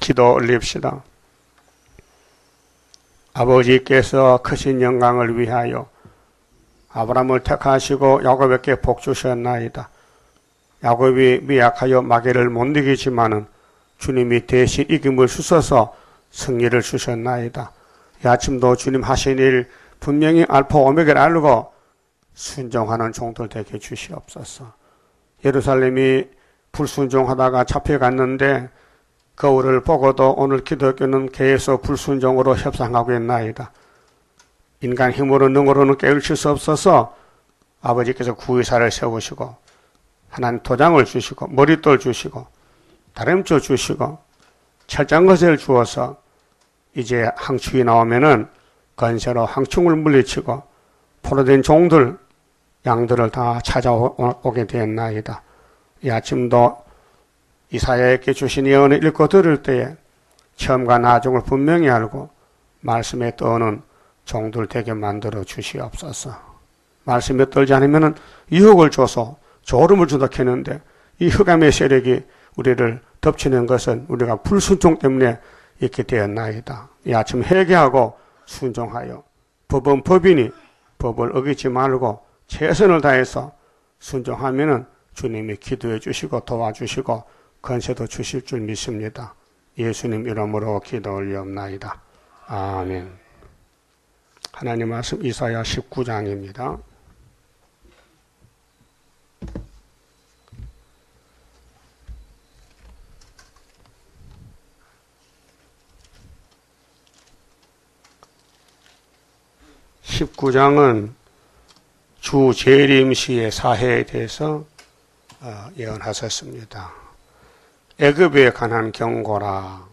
기도 올립시다. 아버지께서 크신 영광을 위하여 아브라함을 택하시고 야곱에게 복 주셨나이다. 야곱이 미약하여 마귀를 못 이기지만은 주님이 대신 이김을 주셔서 승리를 주셨나이다. 이 아침도 주님 하신 일 분명히 알파 오메가를 알고 순종하는 종들 되게 주시옵소서. 예루살렘이 불순종하다가 잡혀갔는데 거울을 보고도 오늘 기독교는 계속 불순종으로 협상하고 있나이다. 인간 힘으로 능으로는 깨우칠 수 없어서 아버지께서 구의사를 세우시고 하나님 도장을 주시고 머릿돌 주시고 다림줄 주시고 철장거세를 주어서 이제 항축이 나오면은 건세로 항축을 물리치고 포로된 종들 양들을 다 찾아오게 되었나이다. 이 아침도 이사야에게 주신 예언을 읽고 들을 때에 처음과 나중을 분명히 알고 말씀에 떠오는 종들 되게 만들어 주시옵소서. 말씀에 떨지 않으면 유혹을 줘서 졸음을 주다 캐는데 이 흑암의 세력이 우리를 덮치는 것은 우리가 불순종 때문에 이렇게 되었나이다. 이 아침 회개하고 순종하여 법은 법이니 법을 어기지 말고 최선을 다해서 순종하면은 주님이 기도해 주시고 도와주시고 건세도 주실 줄 믿습니다. 예수님 이름으로 기도 올리옵나이다. 아멘. 하나님 말씀 이사야 19장입니다. (19장은) 주 재림시의 사해에 대해서 예언하셨습니다. 애굽에 관한 경고라.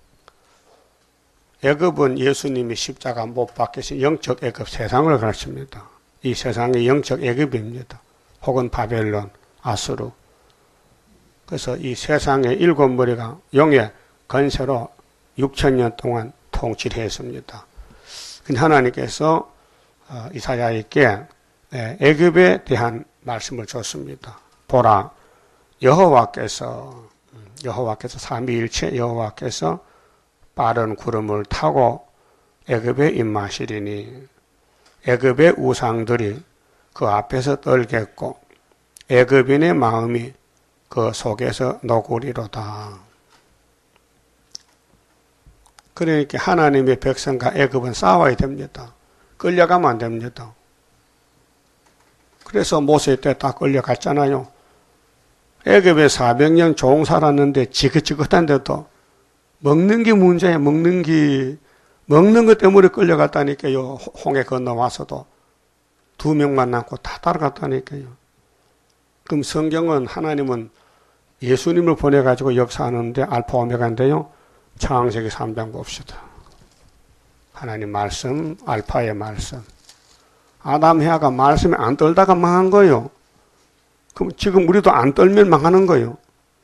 애굽은 예수님이 십자가 못 박히신 영적 애굽 세상을 가르칩니다. 이 세상이 영적 애굽입니다. 혹은 바벨론, 아수르. 그래서 이 세상의 일곱 머리가 용의 건세로 6,000년 동안 통치를 했습니다. 근데 하나님께서 이사야에게 애굽에 대한 말씀을 줬습니다. 보라, 여호와께서 삼위일체 여호와께서 빠른 구름을 타고 애굽에 임하시리니 애굽의 우상들이 그 앞에서 떨겠고 애굽인의 마음이 그 속에서 녹으리로다. 그러니까 하나님의 백성과 애굽은 싸워야 됩니다. 끌려가면 안 됩니다. 그래서 모세 때 다 끌려갔잖아요. 애굽에 400년 종 살았는데 지긋지긋한데도 먹는 게 문제야. 먹는 것 때문에 끌려갔다니까요. 홍해 건너와서도 2명만 남고 다 따라갔다니까요. 그럼 성경은 하나님은 예수님을 보내가지고 역사하는데 알파 오메가인데요. 창세기 3장 봅시다. 하나님 말씀, 알파의 말씀. 아담 해아가 말씀에 안 떨다가 망한 거예요. 그럼 지금 우리도 안 떨면 망하는 거예요.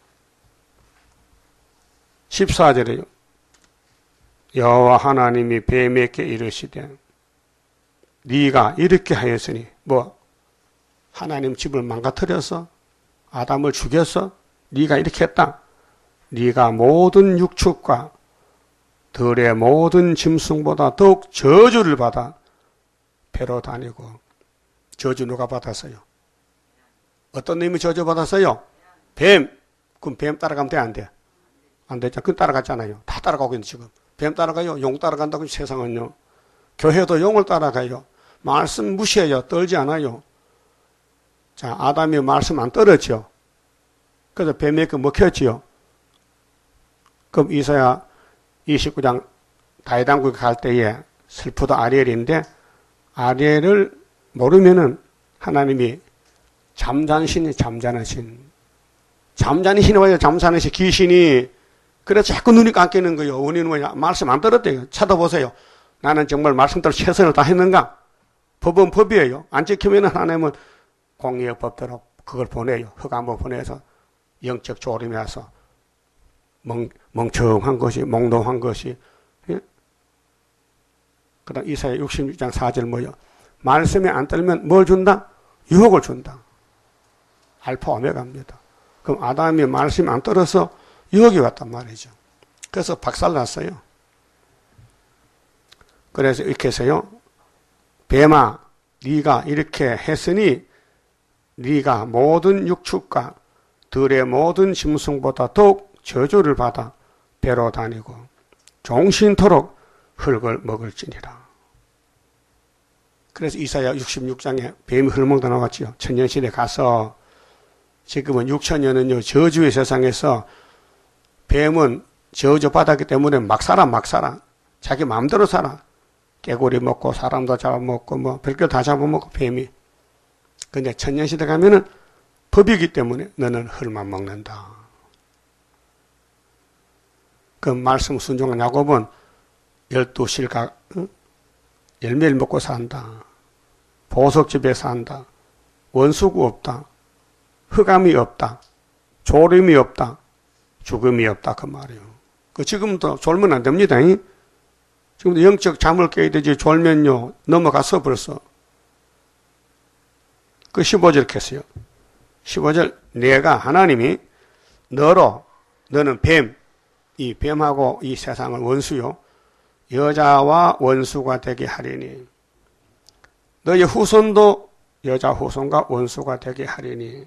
14절에요. 여호와 하나님이 뱀에게 이르시되 네가 이렇게 하였으니 하나님 집을 망가뜨려서 아담을 죽여서 네가 이렇게 했다. 네가 모든 육축과 들의 모든 짐승보다 더욱 저주를 받아 배로 다니고. 저주 누가 받았어요? 어떤 놈이 저주 받았어요? 뱀. 그럼 뱀 따라가면 돼, 안 돼? 안 되죠. 그건 따라갔잖아요. 다 따라가고 있는데 지금. 뱀 따라가요. 용 따라간다고 세상은요. 교회도 용을 따라가요. 말씀 무시해요. 떨지 않아요. 자, 아담이 말씀 안 떨었죠. 그래서 뱀에게 먹혔지요. 그럼 이사야 29장 다윗왕국에 갈 때에 슬프다 아리엘인데 아리엘을 모르면은 하나님이 잠자는 신이 잠자는 신. 잠자는 신이 와요. 잠자는 신 귀신이. 그래서 자꾸 눈이 감기는 거예요. 원인은 뭐냐? 말씀 안 들었대요. 찾아보세요. 나는 정말 말씀대로 최선을 다했는가? 법은 법이에요. 안 지키면 하나님은 공의의 법대로 그걸 보내요. 흑암을 보내서 영적 졸음이 와서 멍청한 것이, 몽롱한 것이. 예? 그 다음 이사야 66장 4절 뭐요? 말씀에 안 떨면 뭘 준다? 유혹을 준다. 알파 오메가입니다. 그럼 아담이 말씀에 안 떨어서 유혹이 왔단 말이죠. 그래서 박살났어요. 그래서 이렇게 해서요. 뱀아, 네가 이렇게 했으니 네가 모든 육축과 들의 모든 짐승보다 더욱 저주를 받아 배로 다니고 종신토록 흙을 먹을지니라. 그래서 이사야 66장에 뱀이 흙을 먹다 나왔지요. 천년시대 가서 지금은 6천년은요 저주의 세상에서 뱀은 저주받았기 때문에 막 살아. 자기 마음대로 살아. 깨구리 먹고 사람도 잡아먹고 뭐 별걸 다 잡아먹고 뱀이. 근데 천년시대 가면은 법이기 때문에 너는 흙만 먹는다. 그 말씀 순종한 야곱은 12실각 열매를 먹고 산다. 보석집에 산다. 원수가 없다. 흑암이 없다. 졸음이 없다. 죽음이 없다. 그 말이에요. 그 지금도 졸면 안 됩니다. 지금도 영적 잠을 깨야 되지 졸면요 넘어갔어 벌써. 그 15절 이렇게 했어요. 15절 내가 하나님이 너는 뱀, 이 뱀하고 이 세상을 원수요 여자와 원수가 되게 하리니 너의 후손도 여자 후손과 원수가 되게 하리니.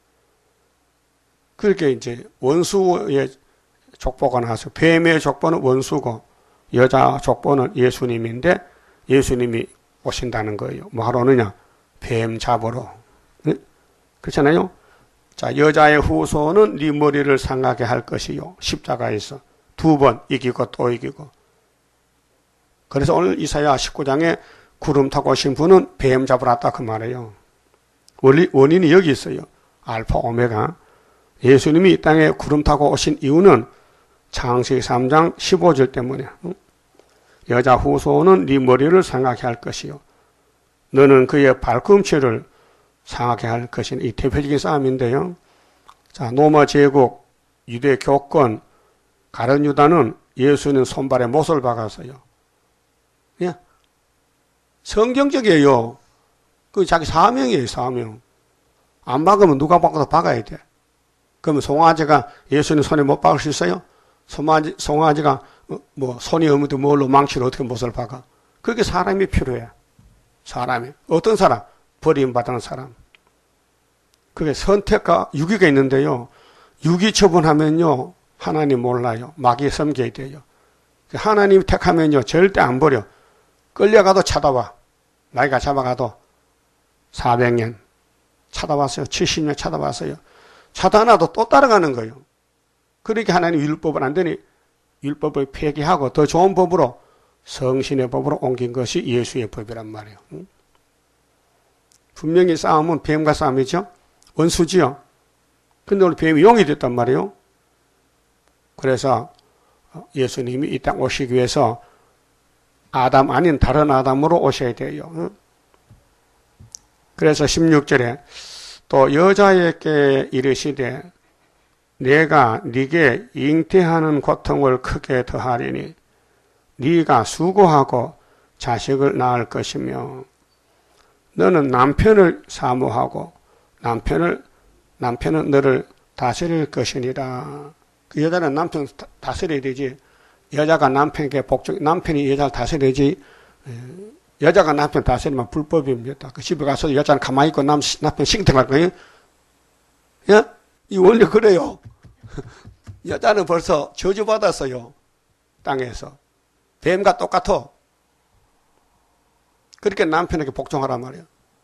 그렇게 이제 원수의 족보가 나와서 뱀의 족보는 원수고 여자 족보는 예수님인데 예수님이 오신다는 거예요. 뭐 하러 오느냐? 뱀 잡으러. 네? 그렇잖아요? 자, 여자의 후손은 네 머리를 상하게 할 것이요. 십자가에서 2번 이기고 또 이기고. 그래서 오늘 이사야 19장에 구름 타고 오신 분은 뱀 잡으러 왔다 그 말이에요. 원인이 여기 있어요. 알파 오메가. 예수님이 이 땅에 구름 타고 오신 이유는 창세기 3장 15절 때문에. 여자 후손은 네 머리를 상하게 할 것이요. 너는 그의 발꿈치를 상하게 할 것인 이 대표적인 싸움인데요. 자, 로마 제국, 유대 교권, 가룟 유다는 예수님 손발에 못을 박았어요. 예? 성경적이에요. 그 자기 사명이에요, 사명. 안 박으면 누가 박아도 박아야 돼. 그러면 송아지가 예수님 손에 못 박을 수 있어요? 송아지가 뭐 손이 없는데 뭘로 망치로 어떻게 못을 박아? 그렇게 사람이 필요해. 사람이. 어떤 사람? 버림받은 사람. 그게 선택과 유기가 있는데요. 유기 처분하면요. 하나님 몰라요. 마귀 섬겨야 돼요. 하나님 택하면요. 절대 안 버려. 끌려가도 찾아와. 나이가 잡아가도 400년 찾아왔어요. 70년 찾아왔어요. 찾아놔도 또 따라가는 거예요. 그렇게 하나님 율법을 안 되니 율법을 폐기하고 더 좋은 법으로 성신의 법으로 옮긴 것이 예수의 법이란 말이에요. 분명히 싸움은 뱀과 싸움이죠. 원수지요. 근데 오늘 뱀이 용이 됐단 말이에요. 그래서 예수님이 이 땅 오시기 위해서 아담 아닌 다른 아담으로 오셔야 돼요. 그래서 16절에 또 여자에게 이르시되 내가 네게 잉태하는 고통을 크게 더하리니 네가 수고하고 자식을 낳을 것이며 너는 남편을 사모하고 남편은 너를 다스릴 것이니라. 그 여자는 남편 다스려야 되지. 여자가 남편에게 남편이 여자를 다스려야지. 여자가 남편 다스리면 불법입니다. 그 집에 가서 여자는 가만히 있고 남편 싱탱할 거예요. 예? 이 원래 그래요. 여자는 벌써 저주받았어요. 땅에서. 뱀과 똑같아. 그렇게 남편에게 복종하란 말이에요.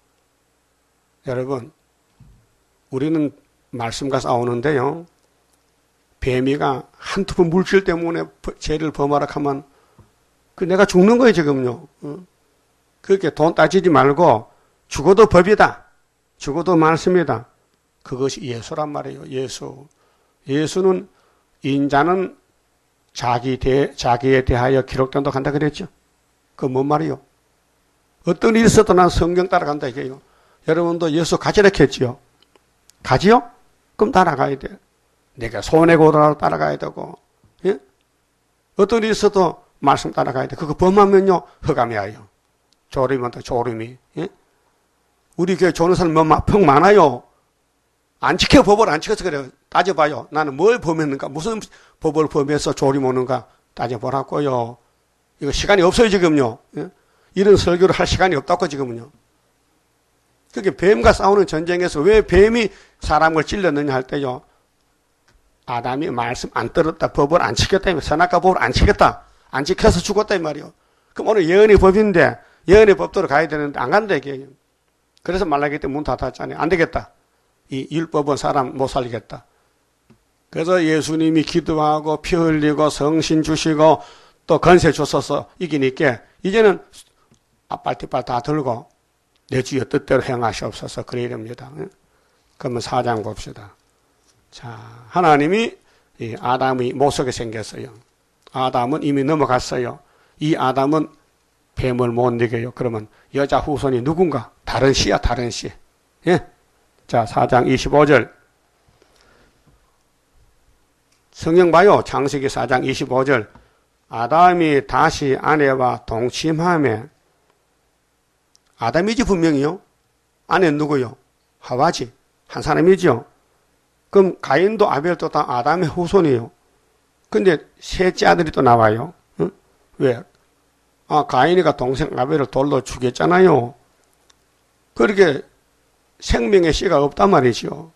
여러분, 우리는 말씀과 싸우는데요. 뱀이가 한두 번 물질 때문에 죄를 범하라 하면 그 내가 죽는 거예요, 지금요. 그렇게 돈 따지지 말고 죽어도 법이다. 죽어도 말씀이다. 그것이 예수란 말이에요. 예수는 인자는 자기에 대하여 기록된다고 한다 그랬죠. 그건 뭔 말이요? 어떤 일이 있어도 난 성경 따라간다 이게요. 여러분도 예수 가지라 했지요? 가지요? 그럼 따라가야 돼. 내가 손해고더라도 따라가야 되고, 예? 어떤 일이 있어도 말씀 따라가야 돼. 그거 범하면요, 흑암이 와요. 졸음이 또 졸음이, 예? 우리 교회 좋은 사람 평 많아요. 안 지켜, 법을 안 지켜서 그래요. 따져봐요. 나는 뭘 범했는가? 무슨 법을 범해서 조림오는가? 따져보라고요. 이거 시간이 없어요, 지금요. 예? 이런 설교를 할 시간이 없다고, 지금은요. 그게 뱀과 싸우는 전쟁에서 왜 뱀이 사람을 찔렀느냐 할 때요. 아담이 말씀 안 들었다, 법을 안 지켰다, 선악과 법을 안 지켰다, 안 지켜서 죽었다, 이 말이요. 그럼 오늘 예언의 법인데, 예언의 법대로 가야 되는데, 안 간다, 이게. 그래서 말라기 때 문 닫았잖아요. 안 되겠다. 이 율법은 사람 못 살리겠다. 그래서 예수님이 기도하고 피 흘리고 성신 주시고 또 건세 주셔서 이기니까 이제는 앞발뒷발 다 들고 내 주의 뜻대로 행하시옵소서 그래야 됩니다. 그러면 4장 봅시다. 자, 하나님이 이 아담이 못 속에 생겼어요. 아담은 이미 넘어갔어요. 이 아담은 뱀을 못 이겨요. 그러면 여자 후손이 누군가? 다른 씨야, 다른 씨. 예? 자, 4장 25절. 성경 봐요. 창세기 4장 25절. 아담이 다시 아내와 동침하며, 아담이지 분명히요. 아내는 누구요? 하와지. 한 사람이죠. 그럼 가인도 아벨도 다 아담의 후손이에요. 근데 셋째 아들이 또 나와요. 응? 왜? 가인이가 동생 아벨을 돌로 죽였잖아요. 그렇게 생명의 씨가 없단 말이죠.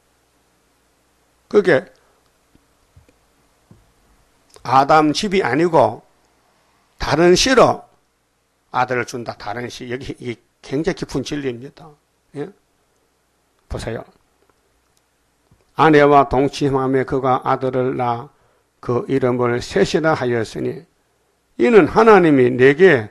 그게 아담 집이 아니고 다른 씨로 아들을 준다. 다른 씨. 여기 이게 굉장히 깊은 진리입니다. 예? 보세요. 아내와 동침하며 그가 아들을 낳아 그 이름을 셋이라 하였으니 이는 하나님이 내게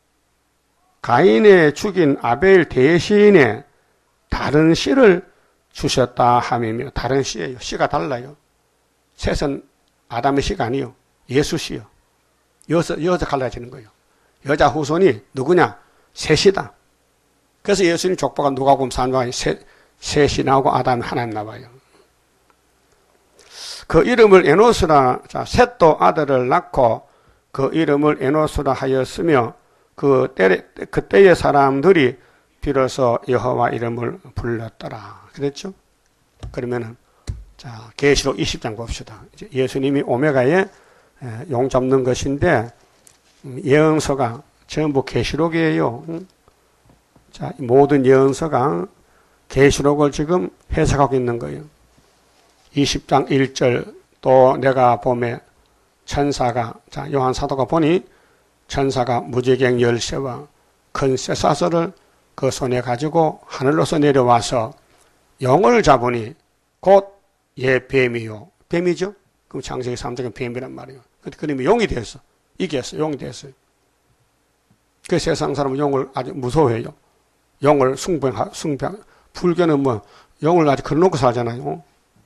가인의 죽인 아벨 대신에 다른 씨를 주셨다 함이며, 다른 씨예요. 씨가 달라요. 셋은 아담의 씨가 아니요. 예수 씨요. 여기서 갈라지는 거예요. 여자 후손이 누구냐? 셋이다. 그래서 예수님 족보가 누가복음 3장에 셋이 나오고 아담이 하나 나와요. 그 이름을 에노스라, 자, 셋도 아들을 낳고 그 이름을 에노스라 하였으며 그때의 사람들이 비로소 여호와 이름을 불렀더라. 그랬죠? 그러면은, 자, 계시록 20장 봅시다. 이제 예수님이 오메가에 용 잡는 것인데, 예언서가 전부 계시록이에요. 자, 모든 예언서가 계시록을 지금 해석하고 있는 거예요. 20장 1절, 또 내가 봄에 천사가, 자, 요한 사도가 보니 천사가 무지개 열쇠와 큰 쇠사슬을 그 손에 가지고 하늘로서 내려와서 영을 잡으니 곧 예 뱀이요. 뱀이죠? 그럼 창세기 3장은 뱀이란 말이에요. 그러면 용이 됐어. 이겼어. 용이 됐어요. 그 세상 사람은 용을 아주 무서워해요. 용을 불교는 뭐 용을 아주 걸어놓고 살잖아요.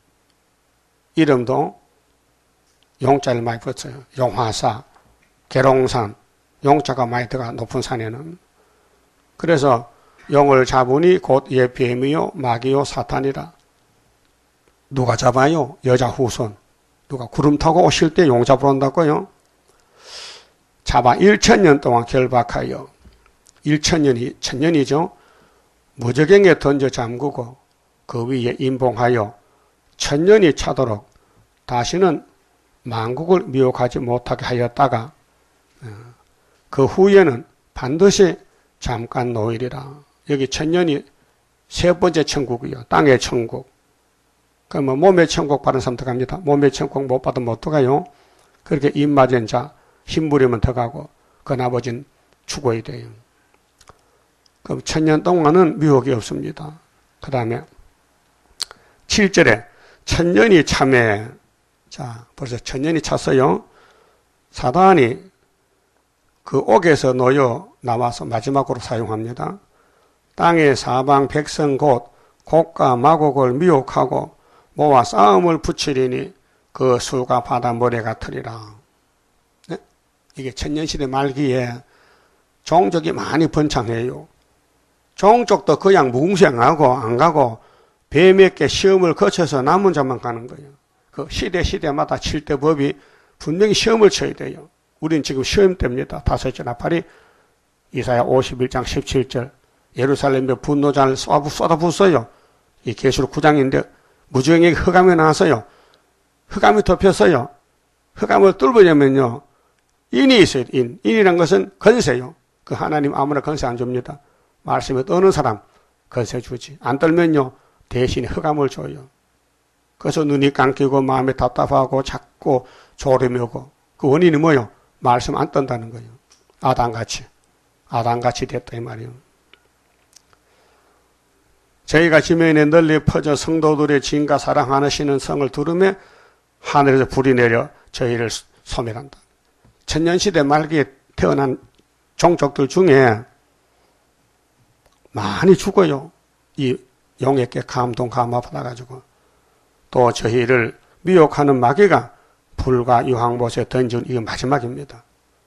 이름도 용자를 많이 붙여요. 용화사, 계룡산, 용자가 많이 들어가 높은 산에는. 그래서 용을 잡으니 곧 예 뱀이요 마귀요 사탄이라. 누가 잡아요? 여자 후손. 누가 구름 타고 오실 때 용 잡으러 온다고요? 잡아 1000년 동안 결박하여 1000년이 1000년이죠. 무저갱에 던져 잠그고 그 위에 임봉하여 1000년이 차도록 다시는 만국을 미혹하지 못하게 하였다가 그 후에는 반드시 잠깐 노일이라. 여기 1000년이 세 번째 천국이요. 땅의 천국. 그러면 몸의 천국 받은 사람 들어갑니다. 몸의 천국 못 받으면 어떡해요? 그렇게 입 맞은 자, 힘 부리면 들어가고 그 나머지는 죽어야 돼요. 그럼 1000년 동안은 미혹이 없습니다. 그 다음에 7절에 1000년이 참에, 자, 벌써 1000년이 찼어요. 사단이 그 옥에서 놓여 나와서 마지막으로 사용합니다. 땅의 사방 백성 곧 곡과 마곡을 미혹하고 모아 싸움을 붙이리니 그 수가 바다 모래 같으리라. 네? 이게 천년시대 말기에 종족이 많이 번창해요. 종족도 그냥 뭉생하고 안 가고 뱀에게 시험을 거쳐서 남은 자만 가는 거예요. 그 시대마다 7대 법이 분명히 시험을 쳐야 돼요. 우린 지금 시험 때입니다. 다섯째 나팔이 이사야 51장 17절 예루살렘에 분노잔을 쏟아부었어요. 이 계시록 9장인데 무주행에게 흑암이 나왔어요. 흑암이 덮였어요. 흑암을 뚫으려면요, 인이 있어요. 인이란 것은 건세요. 그 하나님 아무나 건세 안 줍니다. 말씀에 떠는 사람 건세 주지. 안 떨면요, 대신에 흑암을 줘요. 그래서 눈이 감기고 마음이 답답하고 자꾸 졸음이 오고, 그 원인이 뭐예요? 말씀 안 떤다는 거예요. 아담같이 됐다 이 말이에요. 저희가 지면에 널리 퍼져 성도들의 진과 사랑하시는 성을 두르며 하늘에서 불이 내려 저희를 소멸한다. 천년시대 말기에 태어난 종족들 중에 많이 죽어요. 이 용에게 감동 감화 받아가지고. 또 저희를 미혹하는 마귀가 불과 유황못에 던진 이게 마지막입니다.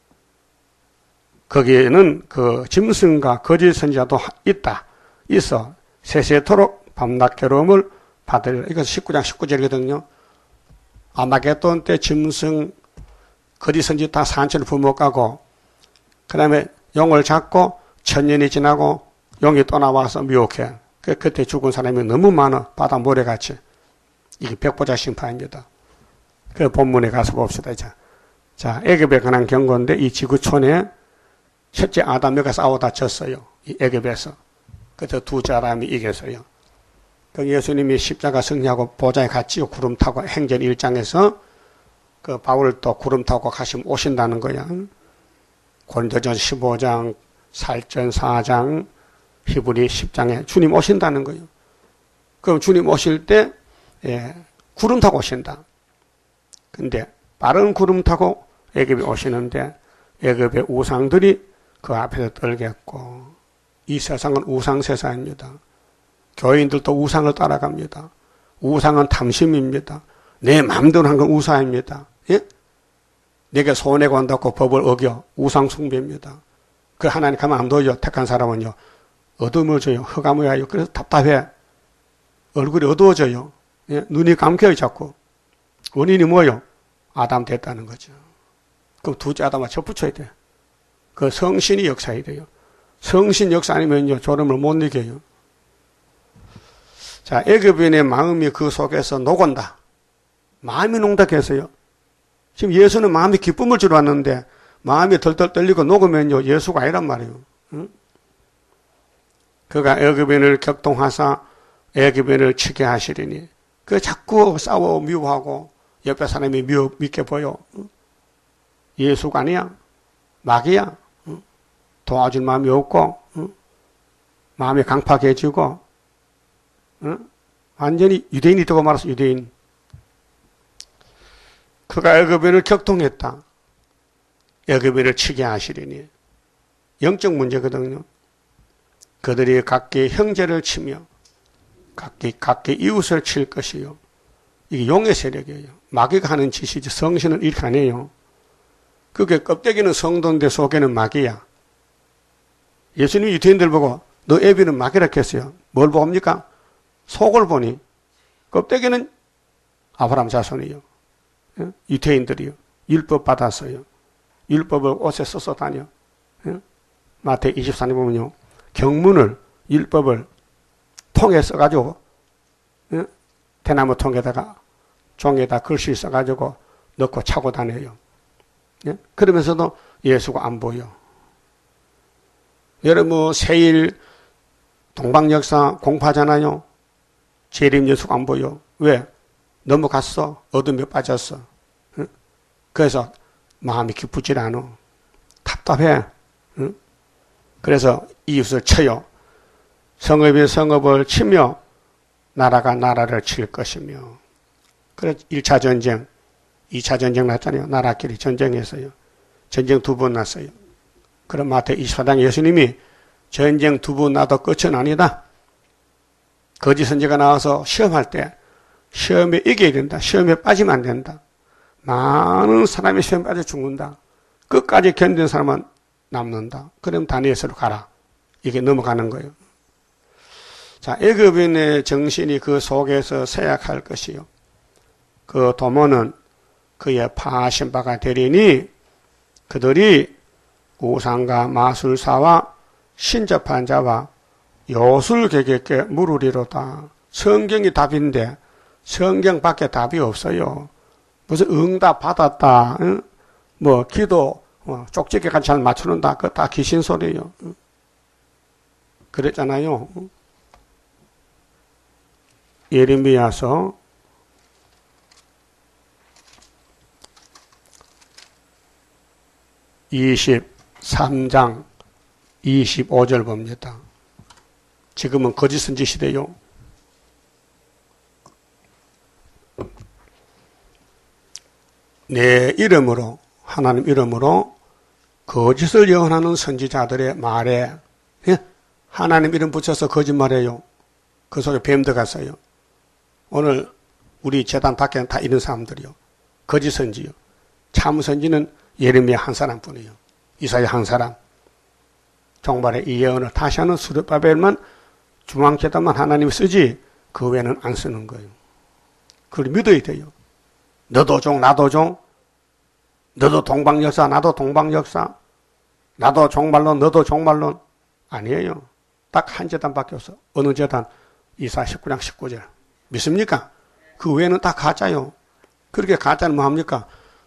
거기에는 그 짐승과 거짓 선지자도 있어 세세토록 밤낮 괴로움을 받으리라. 이거 19장 19절이거든요. 아마겟돈 때 짐승, 거짓 선지 다 산천을 부목하고, 그 다음에 용을 잡고 천년이 지나고 용이 또 나와서 미혹해. 그때 죽은 사람이 너무 많아. 바다 모래같이. 이게 백보자 심판입니다. 그 본문에 가서 봅시다. 자, 애굽에 관한 경고인데 이 지구촌에 첫째 아담과 싸우다 졌어요. 이 애굽에서. 그때 두 사람이 이겼어요. 그 예수님이 십자가 승리하고 보좌에 갔지요. 구름 타고 행전 1장에서 그 바울을 또 구름 타고 가시면 오신다는 거야. 고린도전 15장, 살전 4장, 히브리 10장에 주님 오신다는 거예요. 그럼 주님 오실 때 구름 타고 오신다. 근데 빠른 구름 타고 애굽에 오시는데 애굽의 우상들이 그 앞에서 떨겠고, 이 세상은 우상 세상입니다. 교인들도 우상을 따라갑니다. 우상은 탐심입니다. 내 마음대로 한 건 우상입니다. 예? 내게 손해 간다고 법을 어겨 우상 숭배입니다. 그 하나님 가만 안 둬요. 택한 사람은요, 어두워져요. 흑암이에요. 그래서 답답해. 얼굴이 어두워져요. 예? 눈이 감겨요, 자꾸. 원인이 뭐예요? 아담 됐다는 거죠. 그럼 두째 아담과 접붙여야 돼. 그 성신이 역사해야 돼요. 성신 역사 아니면요, 졸음을 못 이겨요. 자, 애굽인의 마음이 그 속에서 녹은다. 마음이 녹다해서요. 지금 예수는 마음이 기쁨을 주러 왔는데 마음이 덜덜 떨리고 녹으면요, 예수가 아니란 말이에요. 응? 그가 애굽인을 격동하사 애굽인을 치게 하시리니, 그 자꾸 싸워 미워하고 옆에 사람이 믿게 보여. 응? 예수가 아니야. 마귀야. 응? 도와줄 마음이 없고, 응? 마음이 강팍해지고, 응? 완전히 유대인이 되고 말았어. 유대인. 그가 애굽인을 격동했다. 애굽인을 치게 하시리니. 영적 문제거든요. 그들이 각기 형제를 치며 각기 이웃을 칠 것이요. 이게 용의 세력이에요. 마귀가 하는 짓이지 성신은 이렇게 안 해요. 그게 껍데기는 성도인데 속에는 마귀야. 예수님이 유대인들 보고 너 애비는 마귀라 했어요. 뭘 봅니까? 속을 보니 껍데기는 아브라함 자손이요. 유대인들이요. 율법 받았어요. 율법을 옷에 써서 다녀. 마태 24장 보면요, 경문을, 율법을 통에 써가지고 대나무 통에다가 종에다 글씨 써가지고 넣고 차고 다녀요. 그러면서도 예수가 안 보여. 여러분 세일 동방역사 공부하잖아요. 재림 예수가 안 보여. 왜? 넘어갔어. 어둠에 빠졌어. 그래서 마음이 기쁘질 않아. 답답해. 그래서 이웃을 쳐요. 성읍이 성읍을 치며 나라가 나라를 칠 것이며. 그래서 1차 전쟁, 2차 전쟁 났잖아요. 나라끼리 전쟁했어요. 전쟁 2번 났어요. 그럼 마태 24장 예수님이 전쟁 2번 나도 끝은 아니다. 거짓 선지가 나와서 시험할 때 시험에 이겨야 된다. 시험에 빠지면 안 된다. 많은 사람이 시험에 빠져 죽는다. 끝까지 견딘 사람은 남는다. 그럼 다니엘서로 가라. 이게 넘어가는 거예요. 자, 애굽인의 정신이 그 속에서 쇠약할 것이요. 그 도모는 그의 파하신 바가 되리니 그들이 우상과 마술사와 신접한 자와 요술객에게 물으리로다. 성경이 답인데 성경 밖에 답이 없어요. 무슨 응답 받았다, 응? 뭐 기도 쪽지게까지 잘 맞추는다, 그거 다 귀신 소리예요. 그랬잖아요. 예레미야서 23장 25절 봅니다. 지금은 거짓 선지 시대요. 내 이름으로, 하나님 이름으로 거짓을 예언하는 선지자들의 말에, 예? 하나님 이름 붙여서 거짓말해요. 그 속에 뱀 들어갔어요. 오늘 우리 재단 밖에는 다 이런 사람들이요. 거짓 선지요. 참 선지는 예레미야 한 사람뿐이요. 이사야 한 사람. 종말에 이 예언을 다시 하는 스룹바벨만 중앙재단만 하나님이 쓰지 그 외에는 안 쓰는 거예요. 그걸 믿어야 돼요. 너도 종 나도 종, 너도 동방역사 나도 동방역사, 나도 종말론 너도 종말론. 아니에요. 딱 한 재단밖에 없어. 어느 재단? 이사 19장 19절. 믿습니까? 그 외에는 다 가짜요. 그렇게 가짜는 뭐합니까?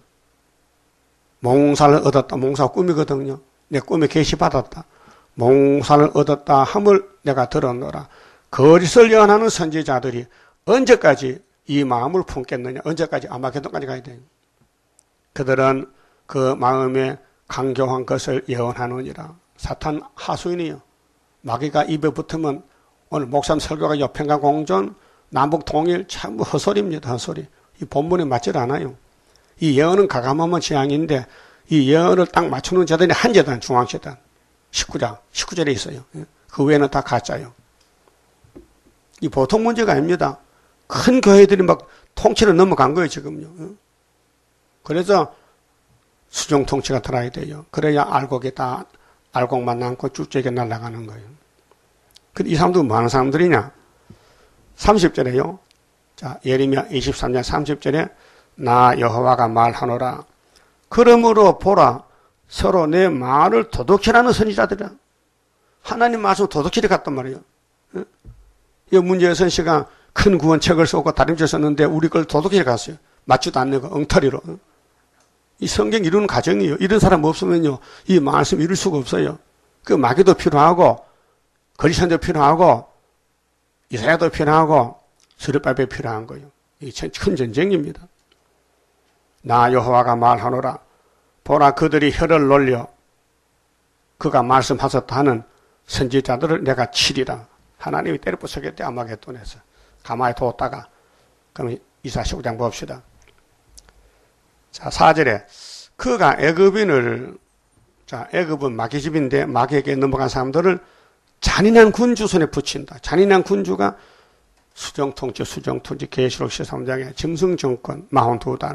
몽사를 얻었다. 몽사가 꿈이거든요. 내 꿈에 계시받았다. 몽사를 얻었다 함을 내가 들었노라. 거짓을 예언하는 선지자들이 언제까지 이 마음을 품겠느냐. 언제까지? 아마게돈까지 가야 돼요. 그들은 그 마음에 강교한 것을 예언하느니라. 사탄 하수인이요. 마귀가 입에 붙으면 오늘 목사님 설교가 여평강 공존, 남북 통일 참 헛소리입니다. 헛소리. 이 본문에 맞질 않아요. 이 예언은 가감하면 지향인데 이 예언을 딱 맞추는 재단이 한 재단, 중앙재단. 19장, 19절에 있어요. 그 외에는 다 가짜요. 이 보통 문제가 아닙니다. 큰 교회들이 막 통치를 넘어간 거예요, 지금요. 그래서 수정 통치가 들어야 돼요. 그래야 알곡이 다 알곡만 남고 쭉쭉이 날아가는 거예요. 근데 이 사람들은 뭐 하는 사람들이냐? 30절에요. 자, 예레미야 23장 30절에 나 여호와가 말하노라. 그러므로 보라, 서로 내 말을 도둑질하는 선지자들이라. 하나님 말씀 도둑질이 갔단 말이에요. 이 문제선 씨가 큰 구원책을 쓰고 다림질 썼는데 우리 걸 도둑질 갔어요. 맞지도 않는 거 엉터리로. 이 성경 이루는 과정이에요. 이런 사람 없으면요, 이 말씀 이룰 수가 없어요. 그 마귀도 필요하고, 거짓선도 필요하고, 이사야도 필요하고, 스룹바벨이 필요한 거예요. 이게 큰 전쟁입니다. 나 여호와가 말하노라. 보라, 그들이 혀를 놀려 그가 말씀하셨다 하는 선지자들을 내가 치리라. 하나님이 때려 부수겠대. 아마겟돈에서 가만히 뒀다가. 그럼 이사 19장 봅시다. 자, 4절에 그가 애굽인을, 자, 애굽은 마귀집인데 마귀에게 넘어간 사람들을 잔인한 군주 손에 붙인다. 잔인한 군주가 수정통치, 계시록 13장에 짐승정권 42달.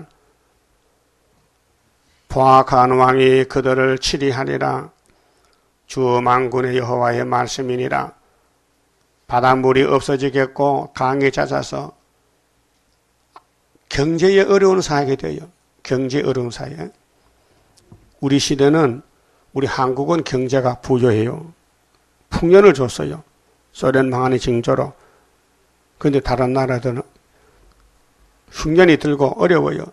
포악한 왕이 그들을 치리하리라. 주 만군의 여호와의 말씀이니라. 바닷물이 없어지겠고 강이 잦아서 경제에 어려운 사회가 돼요. 경제 어려운 사회. 우리 시대는, 우리 한국은 경제가 부유해요. 풍년을 줬어요. 소련 망하는 징조로. 그런데 다른 나라들은 흉년이 들고 어려워요.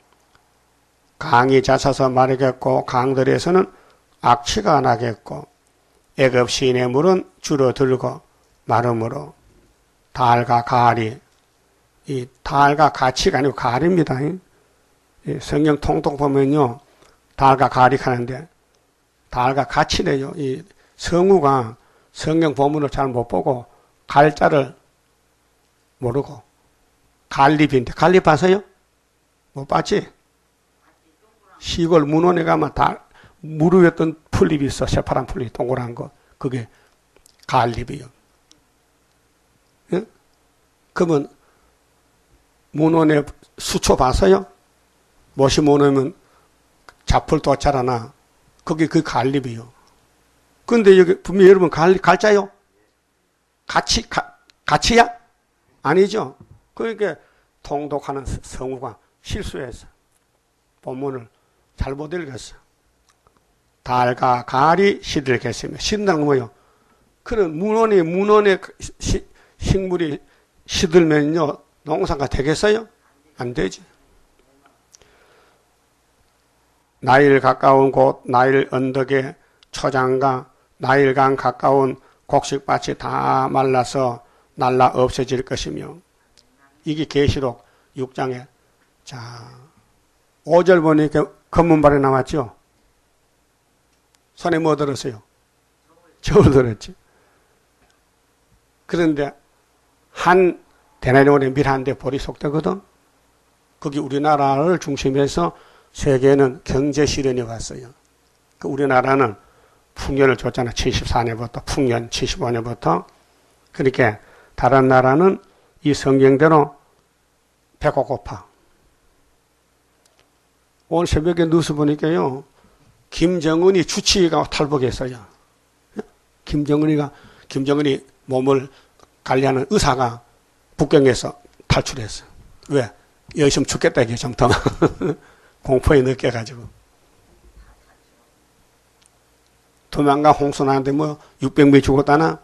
강이 잦아서 마르겠고 강들에서는 악취가 나겠고 애굽 시내 물은 줄어들고 마름으로 달과 가리, 이 달과 가치가 아니고 가리입니다. 성경 통독 보면요, 달과 가리 하는데 달과 가치래요. 이 성우가 성경 본문을 잘 못 보고 갈자를 모르고 갈립인데, 갈립 아세요? 못 봤지? 시골 문원에 가면 다 무르였던 풀잎이 있어. 새파란 풀잎 동그란 거. 그게 갈립이요. 예? 그러면 문원에 수초 봤어요? 못이 모으면 잡풀도 자라나. 그게 그 갈립이요. 근데 여기 분명히 여러분 갈자요? 가치야? 아니죠. 그러니까 통독하는 성우가 실수해서 본문을 잘못 읽었어. 달과 가리 시들겠으며. 시든다는 건 뭐예요? 그런 문원의 식물이 시들면요, 농사가 되겠어요? 안 되지. 나일 가까운 곳, 나일 언덕에 초장과 나일강 가까운 곡식밭이 다 말라서 날라 없어질 것이며, 이게 계시록 6장에 자 5절 보니까 검문발에 나왔죠. 손에 뭐 들었어요? 저울 들었지. 그런데 한 데나리온에 밀 한 대 볼이 속되거든. 거기 우리나라를 중심해서 세계는 경제 실현이 왔어요. 그 우리나라는 풍년을 줬잖아. 74년부터 풍년 75년부터. 그렇게 다른 나라는 이 성경대로 배가 고파. 오늘 새벽에 뉴스 보니까요, 김정은이 주치의가 탈북했어요. 김정은이 몸을 관리하는 의사가 북경에서 탈출했어. 왜? 여기서 죽겠다 이게 좀 더 공포에 느껴가지고. 도망가 홍순환한테 뭐 600명이 죽었다나?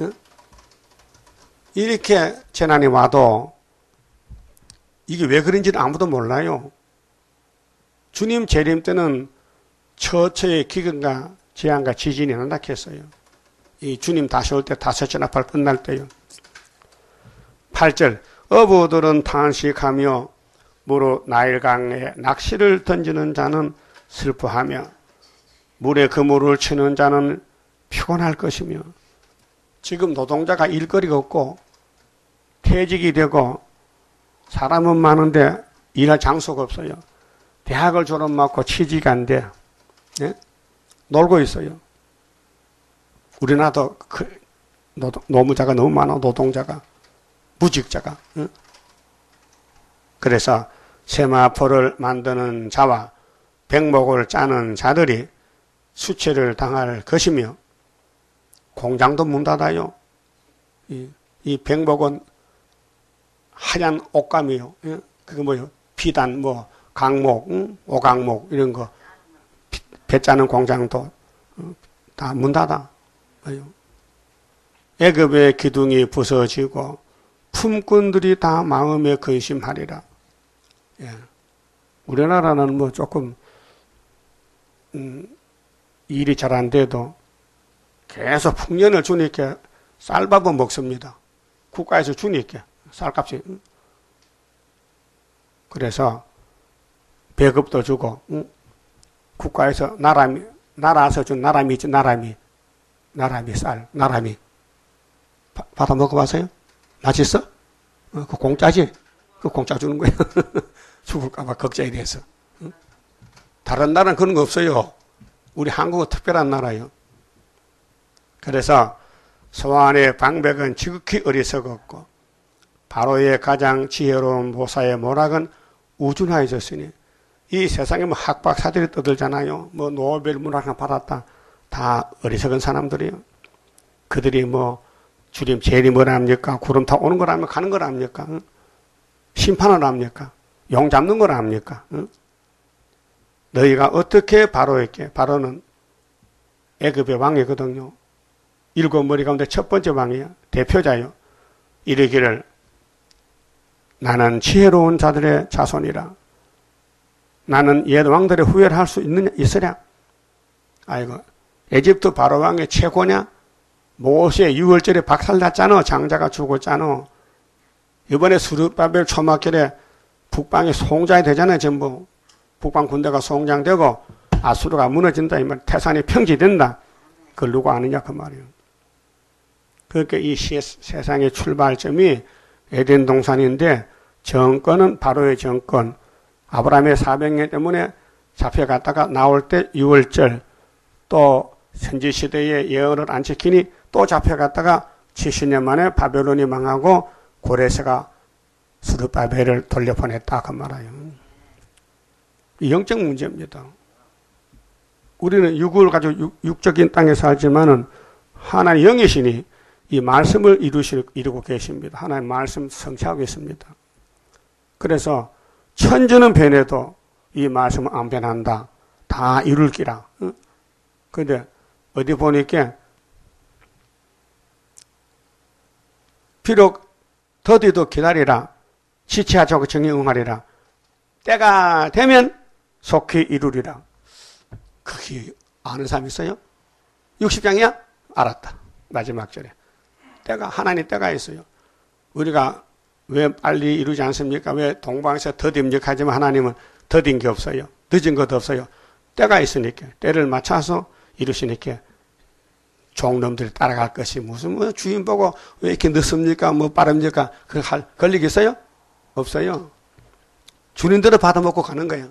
이렇게 재난이 와도 이게 왜 그런지는 아무도 몰라요. 주님 재림 때는 처처의 기근과 재앙과 지진이 난다했어요. 이 주님 다시 올 때 다섯째 나팔 끝날 때요. 8절 어부들은 탄식하며 무로 나일강에 낚시를 던지는 자는 슬퍼하며 물에 그물을 치는 자는 피곤할 것이며. 지금 노동자가 일거리가 없고 퇴직이 되고 사람은 많은데 일할 장소가 없어요. 대학을 졸업하고 취직이 안 돼. 네? 놀고 있어요. 우리나라도 노무자가 너무 많아. 노동자가, 무직자가. 응? 그래서 세마포를 만드는 자와 백목을 짜는 자들이 수치를 당할 것이며, 공장도 문 닫아요. 이 백목은 하얀 옷감이요. 예? 그게 뭐요? 비단, 뭐 강목, 오강목 이런 거 배 짜는 공장도 다 문 닫아. 애굽의 기둥이 부서지고 품꾼들이 다 마음에 근심하리라. 예. 우리나라는 뭐 조금 일이 잘 안 돼도 계속 풍년을 주니까 쌀밥은 먹습니다. 국가에서 주니까 쌀값이. 그래서 배급도 주고, 국가에서 나라에서 준 나라미 있지, 나라미 쌀, 나라미. 받아 먹어봤어요? 맛있어? 그거 공짜지? 그거 공짜 주는 거예요. 죽을까봐 걱정이 돼서. 다른 나라는 그런 거 없어요. 우리 한국은 특별한 나라예요. 그래서 소환의 방백은 지극히 어리석었고 바로의 가장 지혜로운 모사의 모락은 우준하여졌으니. 이 세상에 뭐 학박사들이 떠들잖아요. 뭐 노벨 문학상 받았다. 다 어리석은 사람들이에요. 그들이 뭐 주님 재림이 뭐라 합니까? 구름 타 오는 거라 합니까? 가는 거라 합니까? 심판을 합니까? 용 잡는 거라 합니까? 너희가 어떻게 바로에게, 바로는 애굽의 왕이거든요. 7머리 가운데 첫 번째 왕이야. 대표자요. 이르기를 나는 지혜로운 자들의 자손이라. 나는 옛 왕들의 후회를 할 수 있으랴? 아이고, 에집트 바로 왕의 최고냐? 모세 6월절에 박살났잖아. 장자가 죽었잖아. 이번에 수르바벨 초막절에 북방이 송장이 되잖아요. 전부. 북방 군대가 송장되고 아수르가 무너진다. 이 말, 태산이 평지된다. 그걸 누가 아느냐 그 말이에요. 그러니까 이 세상의 출발점이 에덴 동산인데 정권은 바로의 정권. 아브라함의 400년 때문에 잡혀갔다가 나올 때 6월절 또 선지시대의 예언을 안 지키니 또 잡혀갔다가 70년 만에 바벨론이 망하고 고레스가 스룹바벨을 돌려보냈다 그 말이에요. 영적 문제입니다. 우리는 육을 가지고 육적인 땅에 살지만은 하나님 영이시니 이 말씀을 이루고 계십니다. 하나님 말씀 성취하고 있습니다. 그래서 천주는 변해도 이 말씀은 안 변한다. 다 이룰 기라. 그런데 어디 보니까 비록 더디도 기다리라. 지체하지 않고 정에 응하리라. 때가 되면 속히 이루리라. 그게 아는 사람 있어요? 60장이야? 알았다. 마지막 절에. 하나님 때가 있어요. 우리가 왜 빨리 이루지 않습니까? 왜 동방에서 더딥력하지만 하나님은 더딘 게 없어요. 늦은 것도 없어요. 때가 있으니까. 때를 맞춰서 이루시니까 종놈들이 따라갈 것이 무슨 뭐 주인 보고 왜 이렇게 늦습니까? 뭐 빠릅니까? 걸리겠어요? 없어요. 주인들을 받아먹고 가는 거예요.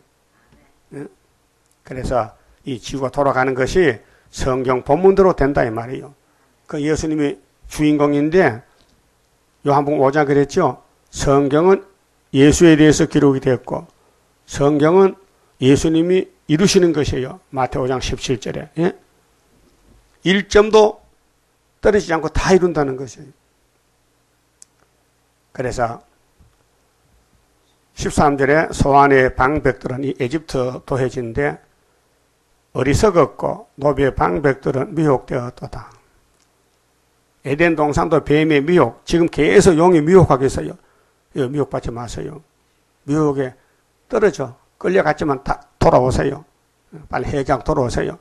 그래서 이 지구가 돌아가는 것이 성경 본문대로 된다 이 말이에요. 그 예수님이 주인공인데 요한복음 5장 그랬죠. 성경은 예수에 대해서 기록이 됐고 성경은 예수님이 이루시는 것이에요. 마태오 5장 17절에. 예? 1점도 떨어지지 않고 다 이룬다는 것이에요. 그래서 13절에 소안의 방백들은 이 에집트 도해지인데 어리석었고 노비의 방백들은 미혹되었도다. 에덴 동산도 뱀의 미혹, 지금 계속 용이 미혹하고 있어요. 미혹받지 마세요. 미혹에 떨어져 끌려갔지만 다 돌아오세요. 빨리 해경 돌아오세요.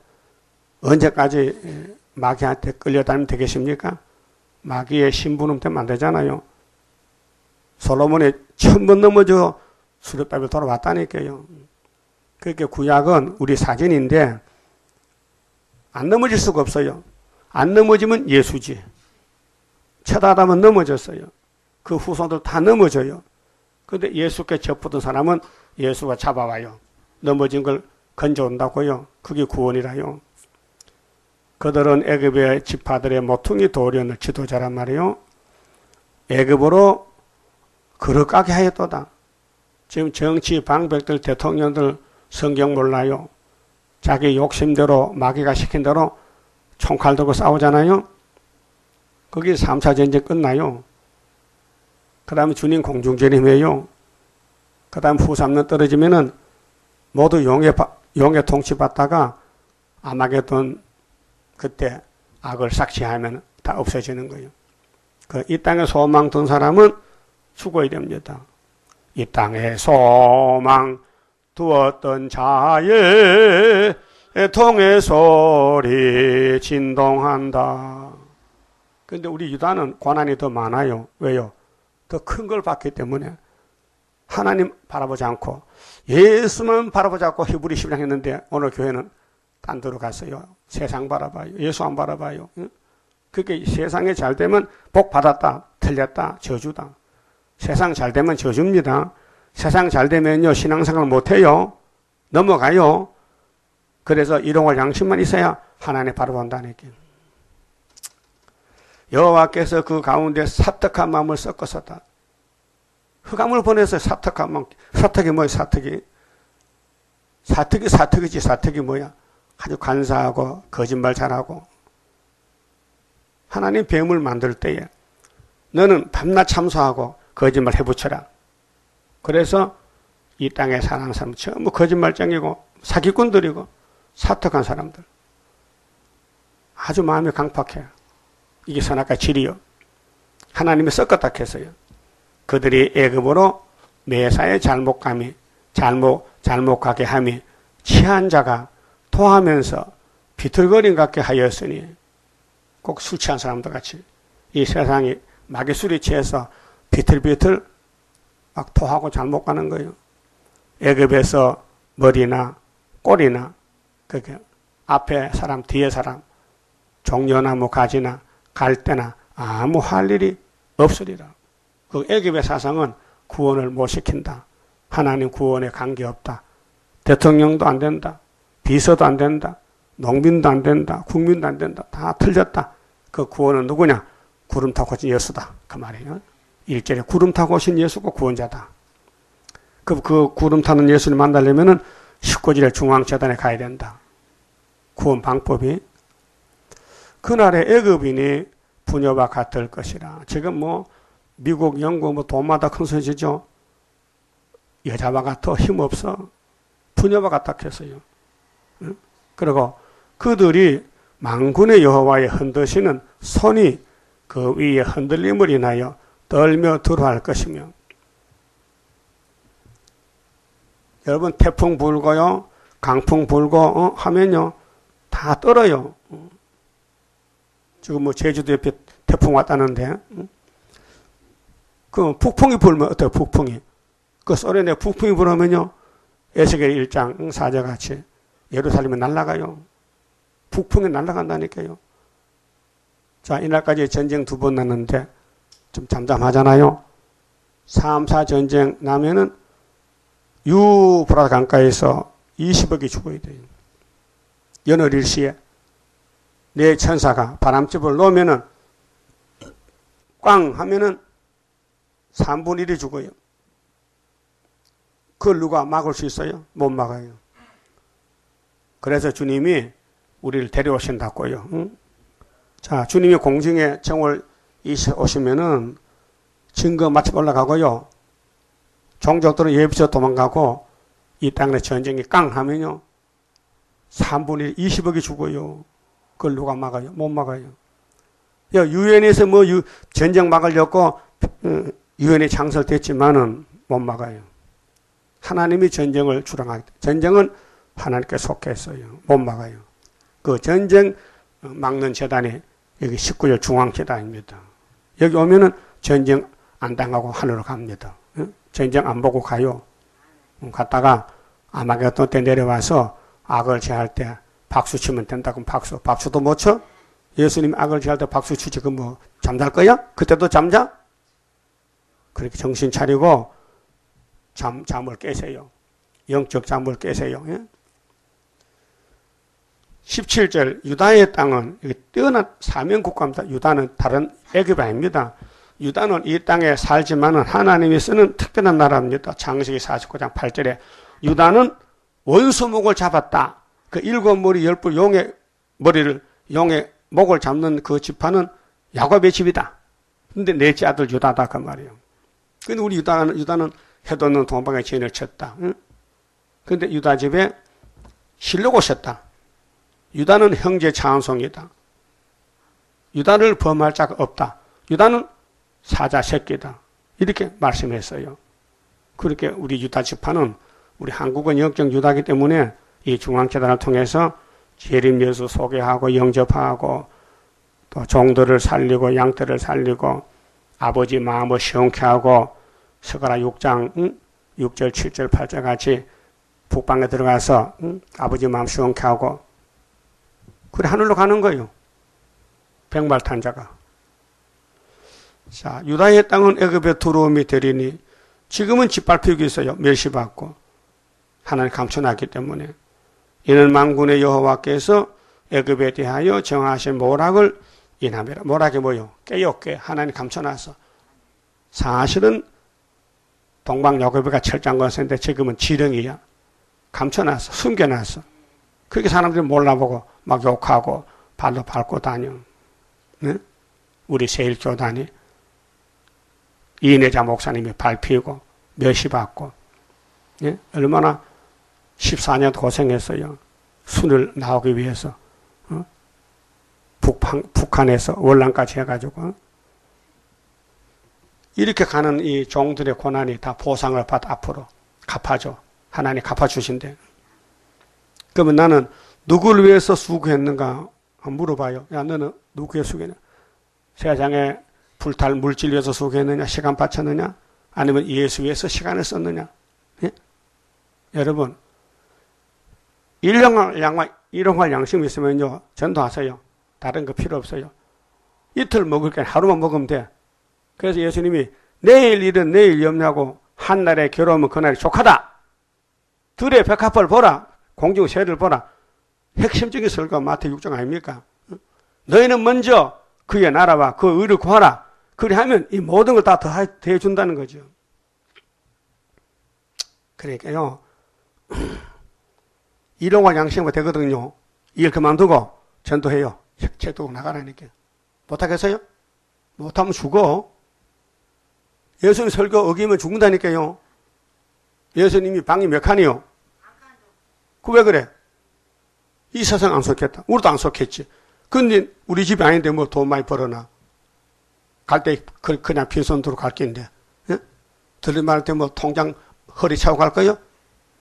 언제까지 마귀한테 끌려다니면 되겠습니까? 마귀의 신부름 되면 안 되잖아요. 솔로몬이 1000번 넘어져 수렵밥에 돌아왔다니까요. 그렇게 구약은 우리 사진인데 안 넘어질 수가 없어요. 안 넘어지면 예수지. 쳐다다면 넘어졌어요. 그 후손들 다 넘어져요. 그런데 예수께 접붙은 사람은 예수가 잡아와요. 넘어진 걸 건져온다고요. 그게 구원이라요. 그들은 애굽의 지파들의 모퉁이 도련을 지도자란 말이에요. 애굽으로 거룩하게 하였도다. 지금 정치 방백들 대통령들 성경 몰라요. 자기 욕심대로 마귀가 시킨 대로 총칼 들고 싸우잖아요. 거기 3차 전쟁 끝나요. 그 다음에 주님 공중전임해요. 그 다음 후 3년 떨어지면은 모두 용의 통치받다가 아마겟돈 그때 악을 삭제하면 다 없어지는 거예요. 이 땅에 소망 둔 사람은 죽어야 됩니다. 이 땅에 소망 두었던 자의 통의 소리 진동한다. 그런데 우리 유다는 고난이 더 많아요. 왜요? 더 큰 걸 봤기 때문에 하나님 바라보지 않고 예수만 바라보지 않고 히브리 10장 했는데 오늘 교회는 딴 데로 갔어요. 세상 바라봐요. 예수 안 바라봐요. 그게 세상에 잘 되면 복 받았다. 틀렸다. 저주다. 세상 잘 되면 저주입니다. 세상 잘 되면요 신앙생활 못해요. 넘어가요. 그래서 일용할 양심만 있어야 하나님 바라본다니까요. 여호와께서 그 가운데 사특한 마음을 섞어서다. 흑암을 보내서 사특한 마음. 사특이 뭐야 사특이? 사특이지 사특이 뭐야? 아주 간사하고 거짓말 잘하고. 하나님 뱀을 만들 때에 너는 밤낮 참소하고 거짓말 해붙여라. 그래서 이 땅에 사는 사람 전부 거짓말쟁이고 사기꾼들이고 사특한 사람들. 아주 마음이 강팍해요. 이게 선악과 질이요. 하나님이 섞었다 했어요. 그들이 애굽으로 매사에 잘못하게 함이 취한 자가 토하면서 비틀거림 같게 하였으니 꼭 술 취한 사람들 같이 이 세상이 마귀 술이 취해서 비틀비틀 막 토하고 잘못 가는 거예요. 애굽에서 머리나 꼬리나 그게 앞에 사람 뒤에 사람 종려나무 가지나 갈대나 아무 할 일이 없으리라. 그 애굽의 사상은 구원을 못 시킨다. 하나님 구원에 관계없다. 대통령도 안 된다. 비서도 안 된다. 농민도 안 된다. 국민도 안 된다. 다 틀렸다. 그 구원은 누구냐? 구름 타고 오신 예수다. 그 말이에요. 1절에 구름 타고 오신 예수가 구원자다. 그 구름 타는 예수를 만나려면은 19절에 중앙재단에 가야 된다. 구원 방법이. 그날의 애굽인이 부녀와 같을 것이라. 지금 뭐 미국, 영국 뭐 돈마다 큰 소리죠. 여자와 같아 힘없어. 부녀와 같아 했어요. 응? 그리고 그들이 만군의 여호와의 흔드시는 손이 그 위에 흔들림을 인하여 떨며 두려워할 것이며 여러분 태풍 불고요, 강풍 불고 하면요 다 떨어요. 지금 뭐 제주도 옆에 태풍 왔다는데 그 북풍이 불면 어때요? 북풍이 그 소련에 북풍이 불으면요 에스겔 1장 4절 같이 예루살렘이 날아가요. 북풍이 날아간다니까요. 자, 이날까지 전쟁 2번 났는데 좀 잠잠하잖아요. 3.4 전쟁 나면은 유브라트 강가에서 20억이 죽어야 돼요. 여느 일시에 내 천사가 바람집을 놓으면은 꽝 하면은 3분의 1이 죽어요. 그걸 누가 막을 수 있어요? 못 막아요. 그래서 주님이 우리를 데려오신다고요. 응? 자, 주님이 공중에 정월 오시면은 증거 마치 올라가고요. 종족들은 예비서 도망가고 이 땅에 전쟁이 깡 하면요. 3분의 1, 20억이 죽어요. 그걸 누가 막아요? 못 막아요. 유엔에서 뭐 전쟁 막으려고 유엔이 창설됐지만은 못 막아요. 하나님이 전쟁을 주랑하기 때문에 전쟁은 하나님께 속했어요. 못 막아요. 그 전쟁 막는 재단이 여기 19절 중앙재단입니다. 여기 오면은 전쟁 안 당하고 하늘로 갑니다. 전쟁 안 보고 가요. 갔다가 아마겟돈 때 내려와서 악을 제할 때 박수 치면 된다고 박수도 못 쳐? 예수님 악을 제할 때 박수 치지 그 뭐 잠잘 거야? 그때도 잠자? 그렇게 정신 차리고 잠을 깨세요. 영적 잠을 깨세요. 예? 17절 유다의 땅은 뛰어난 사명국가입니다. 유다는 다른 애굽이 아닙니다. 유다는 이 땅에 살지만은 하나님이 쓰는 특별한 나라입니다. 창세기 49장 8절에 유다는 원수목을 잡았다. 그 7머리 10뿔 용의 머리를 용의 목을 잡는 그 지파는 야곱의 집이다. 근데 넷째 아들 유다다 그 말이에요. 근데 우리 유다는 해도 없는 동방의 진을 쳤다. 응? 근데 유다 집에 실록 오셨다. 유다는 형제 차원송이다. 유다를 범할 자가 없다. 유다는 사자 새끼다. 이렇게 말씀했어요. 그렇게 우리 유다 지파는 우리 한국은 영적 유다이기 때문에 이 중앙재단을 통해서 재림예수 소개하고 영접하고 또 종들을 살리고 양떼를 살리고 아버지 마음을 시원케 하고 스가랴 6장 6절 7절 8절 같이 북방에 들어가서 아버지 마음 시원케 하고 그래 하늘로 가는 거예요. 백말탄자가. 자, 유다의 땅은 애굽에 두려움이 되리니 지금은 짓밟히고 있어요. 멸시받고 하나님 감춰놨기 때문에 이는 만군의 여호와께서 애굽에 대하여 정하신 모락을 인하매라. 모락이 뭐요? 깨요. 하나님 감춰놨어. 사실은 동방야곱이가 철장건설인데 지금은 지령이야. 감춰놨어. 숨겨놨어. 그렇게 사람들이 몰라보고 막 욕하고 발로 밟고 다녀. 네? 우리 세일교단이 이인혜자 목사님이 밟히고 멸시받고 예? 얼마나 14년 고생했어요. 순을 나오기 위해서 북한에서 월남까지 해가지고 이렇게 가는 이 종들의 고난이 다 보상을 받아 앞으로 갚아줘. 하나님 갚아주신대. 그러면 나는 누구를 위해서 수고했는가 물어봐요. 야, 너는 누구의 수고했냐? 세상에 불탈 물질 위해서 수고했느냐? 시간 바쳤느냐? 아니면 예수 위해서 시간을 썼느냐? 예? 여러분, 일용할 양심이 있으면요, 전도하세요. 다른 거 필요 없어요. 이틀 먹을 게 하루만 먹으면 돼. 그래서 예수님이 내일 일은 내일 염려하고 한날에 괴로우면 그날이 족하다. 들의 백합을 보라. 공중 새를 보라. 핵심적인 설교가 마태 6장 아닙니까? 너희는 먼저 그의 나라와 그 의를 구하라. 그리하면 이 모든 걸 다 더해준다는 거죠. 그러니까요. 일용할 양심은 되거든요. 일 그만두고 전도해요. 책 두고 나가라니까. 못하겠어요? 못하면 죽어. 예수님 설교 어기면 죽는다니까요. 예수님이 방이 몇 칸이요? 그 왜 그래? 이 세상 안 속했다. 우리도 안 속했지. 근데 우리 집이 아닌데 뭐 돈 많이 벌어나. 갈 때 그냥 빈손 들고 갈 게인데. 예? 들리면 할 때 뭐 통장 허리 차고 갈 거요?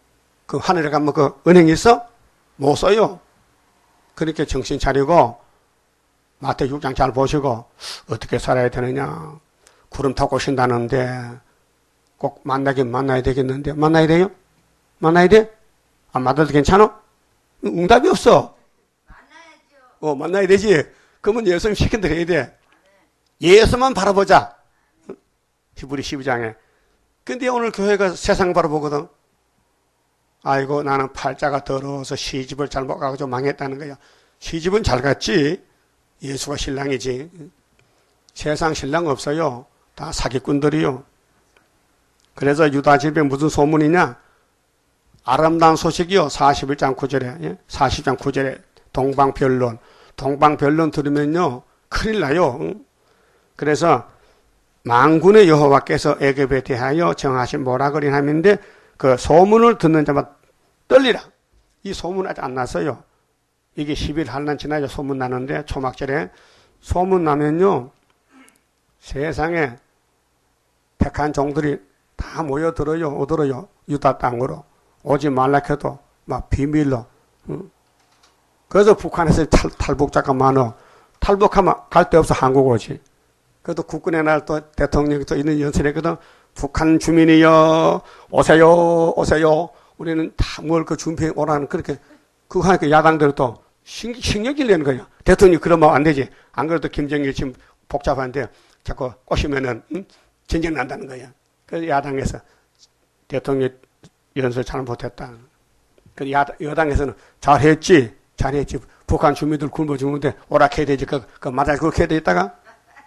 그 하늘에 가면 그 은행 있어? 못 써요. 그렇게 정신 차리고 마태복음 6장 잘 보시고 어떻게 살아야 되느냐. 구름 타고 오신다는데 꼭 만나긴 만나야 되겠는데 만나야 돼요? 만나야 돼? 안 만나도 괜찮아? 응답이 없어. 만나야죠. 만나야 되지. 그러면 예수님 시킨 대로 해야 돼. 예수만 바라보자. 히브리 12장에. 근데 오늘 교회가 세상 바라보거든. 아이고 나는 팔자가 더러워서 시집을 잘못 가고 좀 망했다는 거야. 시집은 잘 갔지. 예수가 신랑이지. 세상 신랑 없어요. 다 사기꾼들이요. 그래서 유다 집에 무슨 소문이냐. 아름다운 소식이요. 41장 9절에. 예? 40장 9절에 동방변론. 동방변론 들으면요. 큰일 나요. 그래서 만군의 여호와께서 애굽에 대하여 정하신 뭐라 그린 함인데 그 소문을 듣는 자마다 떨리라. 이 소문 아직 안 났어요. 이게 10일 한란 지나야 소문 나는데 초막절에 소문 나면요. 세상에 택한 종들이 다 모여들어요. 오들어요. 유다 땅으로. 오지 말라 해도 막 비밀로. 그래서 북한에서 탈북자가 많어. 탈북하면 갈 데 없어 한국 오지. 그래도 국군의 날 또 대통령이 또 있는 연설했거든. 북한 주민이여 오세요 오세요. 우리는 다 뭘 그 준비해 오라는 그렇게 그거 하니까 야당들은 또 신경질 내는 거야. 대통령이 그러면 안 되지. 안 그래도 김정일 지금 복잡한데 자꾸 꼬시면은 전쟁 난다는 거야. 그래서 야당에서 대통령 연설 잘못했다. 그 여당에서는 잘했지. 북한 주민들 굶어 죽는데 오락해야 되지. 그 맞아 그렇게 해야 되다가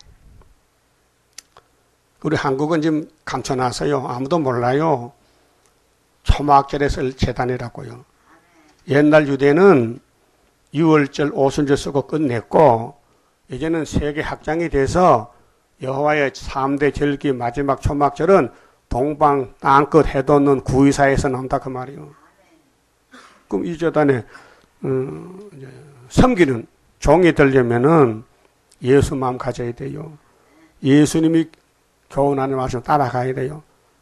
우리 한국은 지금 감춰놔서요. 아무도 몰라요. 초막절에 쓸 제단이라고요. 옛날 유대는 6월절 오순절 쓰고 끝냈고 이제는 세계 확장이 돼서 여호와의 3대 절기 마지막 초막절은 동방 땅끝 해돋는 구이사에서 나온다 그 말이에요. 그럼 이 제단에 섬기는 종이 되려면은 예수 마음 가져야 돼요. 예수님이 교훈하는 말씀 따라가야 돼요.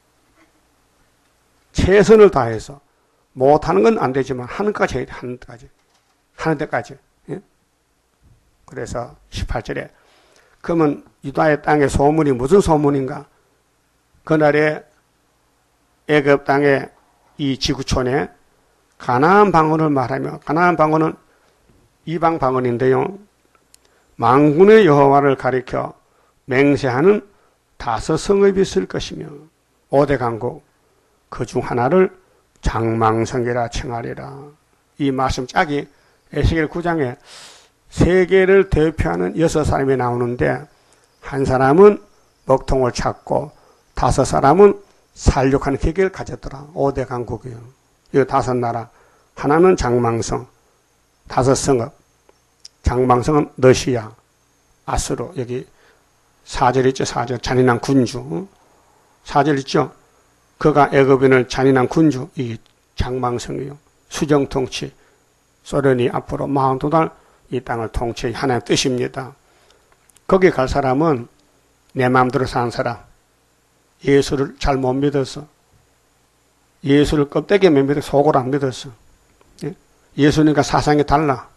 최선을 다해서 못하는 건 안 되지만 하는 것까지 해야 돼. 하는 데까지. 예? 그래서 18절에 그러면 유다의 땅의 소문이 무슨 소문인가? 그날에 애굽 땅의 이 지구촌에 가나안 방언을 말하며 가나안 방언은 이방 방언인데요. 만군의 여호와를 가리켜 맹세하는 5 성읍이 있을 것이며 5대 강국 그 중 하나를 장망성이라稱하리라. 이 말씀 짝이 에스겔 9장에 세계를 대표하는 6사람이 나오는데 한 사람은 먹통을 찾고 5 사람은 살육하는 기계를 가졌더라. 5대 강국이요. 이 5 나라. 하나는 장망성, 5 성읍. 장망성은 러시아, 아수르. 여기 4절 있죠. 4절. 잔인한 군주. 4절 있죠. 그가 애굽인을 잔인한 군주. 이 장망성이요. 수정통치. 소련이 앞으로 42달 이 땅을 통치해 하나의 뜻입니다. 거기 갈 사람은 내 마음대로 사는 사람. 예수를 잘 못 믿어서 예수를 껍데기에 못 믿어 속을 안 믿었어. 예수님과 사상이 달라.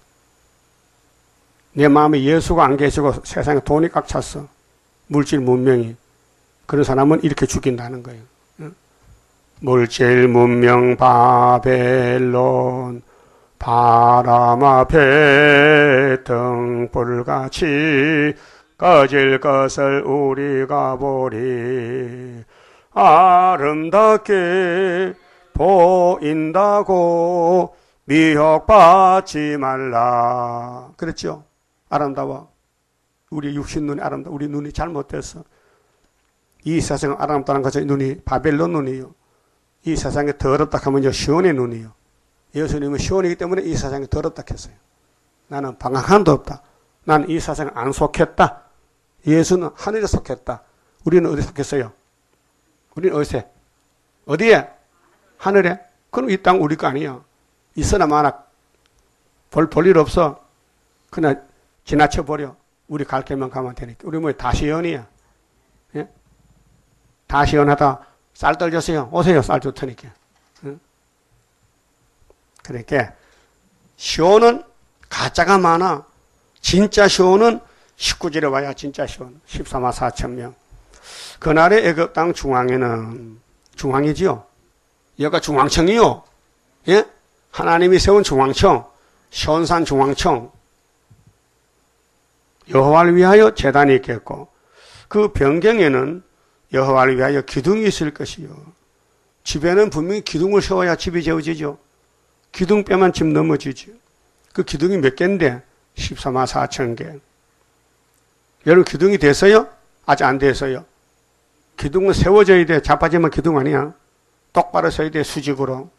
내 마음에 예수가 안 계시고 세상에 돈이 꽉 찼어. 물질 문명이. 그런 사람은 이렇게 죽인다는 거예요. 물질 문명 바벨론 바람 앞에 등불같이 꺼질 것을 우리가 보리. 아름답게 보인다고 미혹받지 말라. 그랬죠? 아름다워. 우리 육신 눈이 아름다워. 우리 눈이 잘못됐어. 이 세상은 아름답다는 것은 눈이 바벨론 눈이요. 이 세상에 더럽다 하면요 시온의 눈이요. 예수님은 시온이기 때문에 이 세상에 더럽다 했어요. 나는 방황함도 없다. 나는 이 세상에 안 속했다. 예수는 하늘에 속했다. 우리는 어디 속했어요? 우리는 어디에? 어디에? 하늘에? 그럼 이 땅 우리 거 아니야. 있으나 마나 볼 일 없어. 그냥 지나쳐버려. 우리 갈 길만 가면 되니까. 우리 뭐 다시연이야. 예? 다시연하다 쌀 떨졌어요. 오세요. 쌀 좋다니까. 예? 그러니까 시온은 가짜가 많아. 진짜 시온은 19절에 와야 진짜 시온 14만 4천 명. 그날의 애굽 땅 중앙에는 중앙이지요. 여기가 중앙청이요. 예? 하나님이 세운 중앙청, 시온산 중앙청. 여호와를 위하여 제단이 있겠고 그 변경에는 여호와를 위하여 기둥이 있을 것이요. 집에는 분명히 기둥을 세워야 집이 지어지죠. 기둥 빼면 집 넘어지죠. 그 기둥이 몇 개인데 14만 4천 개. 여러분 기둥이 됐어요? 아직 안 됐어요. 기둥은 세워져야 돼. 자빠지면 기둥 아니야. 똑바로 서야 돼. 수직으로.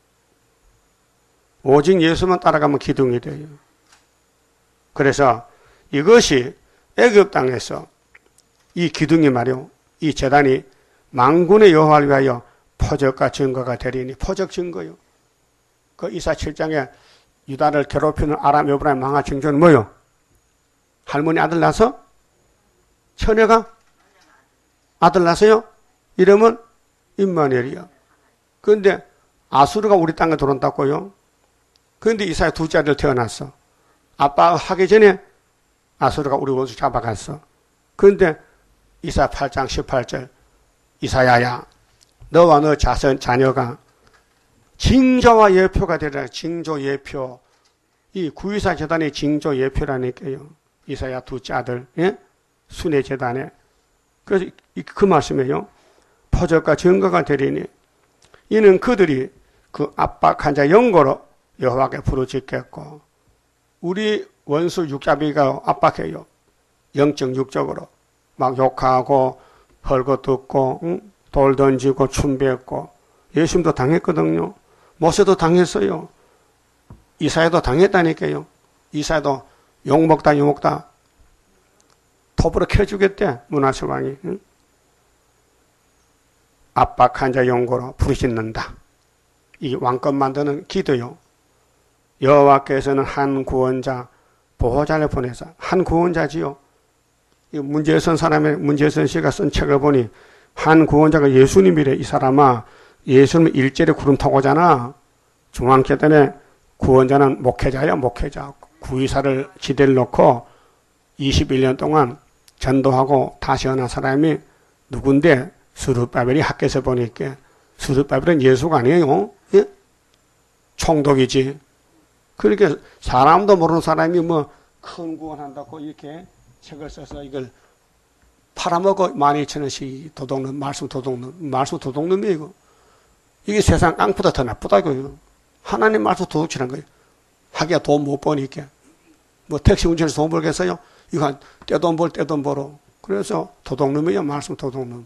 오직 예수만 따라가면 기둥이 돼요. 그래서 이것이 애굽 땅에서 이 기둥이 말이요. 이 제단이 만군의 여호와를 위하여 표적과 증거가 되리니 표적 증거요. 그 이사 7장에 유다를 괴롭히는 아람 여부라의 망할 징조는 뭐요? 할머니 아들 낳아서? 처녀가 아들 낳았어요? 이름은 임마누엘이요. 그런데 아수르가 우리 땅에 들어온다고요? 그런데 이사야 둘째 아들 태어났어. 아빠가 하기 전에 아수르가 우리 원수 잡아갔어. 그런데 이사야 8장 18절 이사야야 너와 너 자녀가 징조와 예표가 되리라. 징조 예표. 이 구이사 제단의 징조 예표라니까요. 이사야 둘째 아들 예? 순회 제단에. 그래서 그 말씀이에요. 표적과 증거가 되리니 이는 그들이 그 압박한 자 영거로 여호와께 부르짖겠고 우리 원수 육잡이가 압박해요. 영적 육적으로 막 욕하고 헐거 듣고 돌 던지고 춤배했고 예수님도 당했거든요. 모세도 당했어요. 이사야도 당했다니까요. 이사야도 욕먹다 톱으로 켜주겠대. 므낫세 왕이. 압박한 자 용고로 부르짖는다. 이 왕권 만드는 기도요. 여호와께서는 한 구원자 보호자를 보내서 한 구원자지요. 이 문제선 사람의 문제선 씨가 쓴 책을 보니 한 구원자가 예수님이래. 이 사람아 예수님은 일제를 구름 타고잖아. 중앙계단에 구원자는 목회자야. 목회자. 구의사를 지대를 놓고 21년 동안 전도하고 다시 어난 사람이 누군데 스룹바벨이 학교에서 보니까 스룹바벨은 예수가 아니에요. 예? 총독이지. 그러니까 사람도 모르는 사람이 뭐 큰 구원한다고 이렇게 책을 써서 이걸 팔아먹어 12,000원씩 도둑놈, 말씀 도둑놈이에요, 이거. 이게 세상 깡보다 더 나쁘다, 이거요. 하나님 말씀 도둑질한 거예요. 하기야 돈 못 버니까. 뭐 택시 운전해서 돈 벌겠어요? 이거 떼돈 벌어. 그래서 도둑놈이에요, 말씀 도둑놈.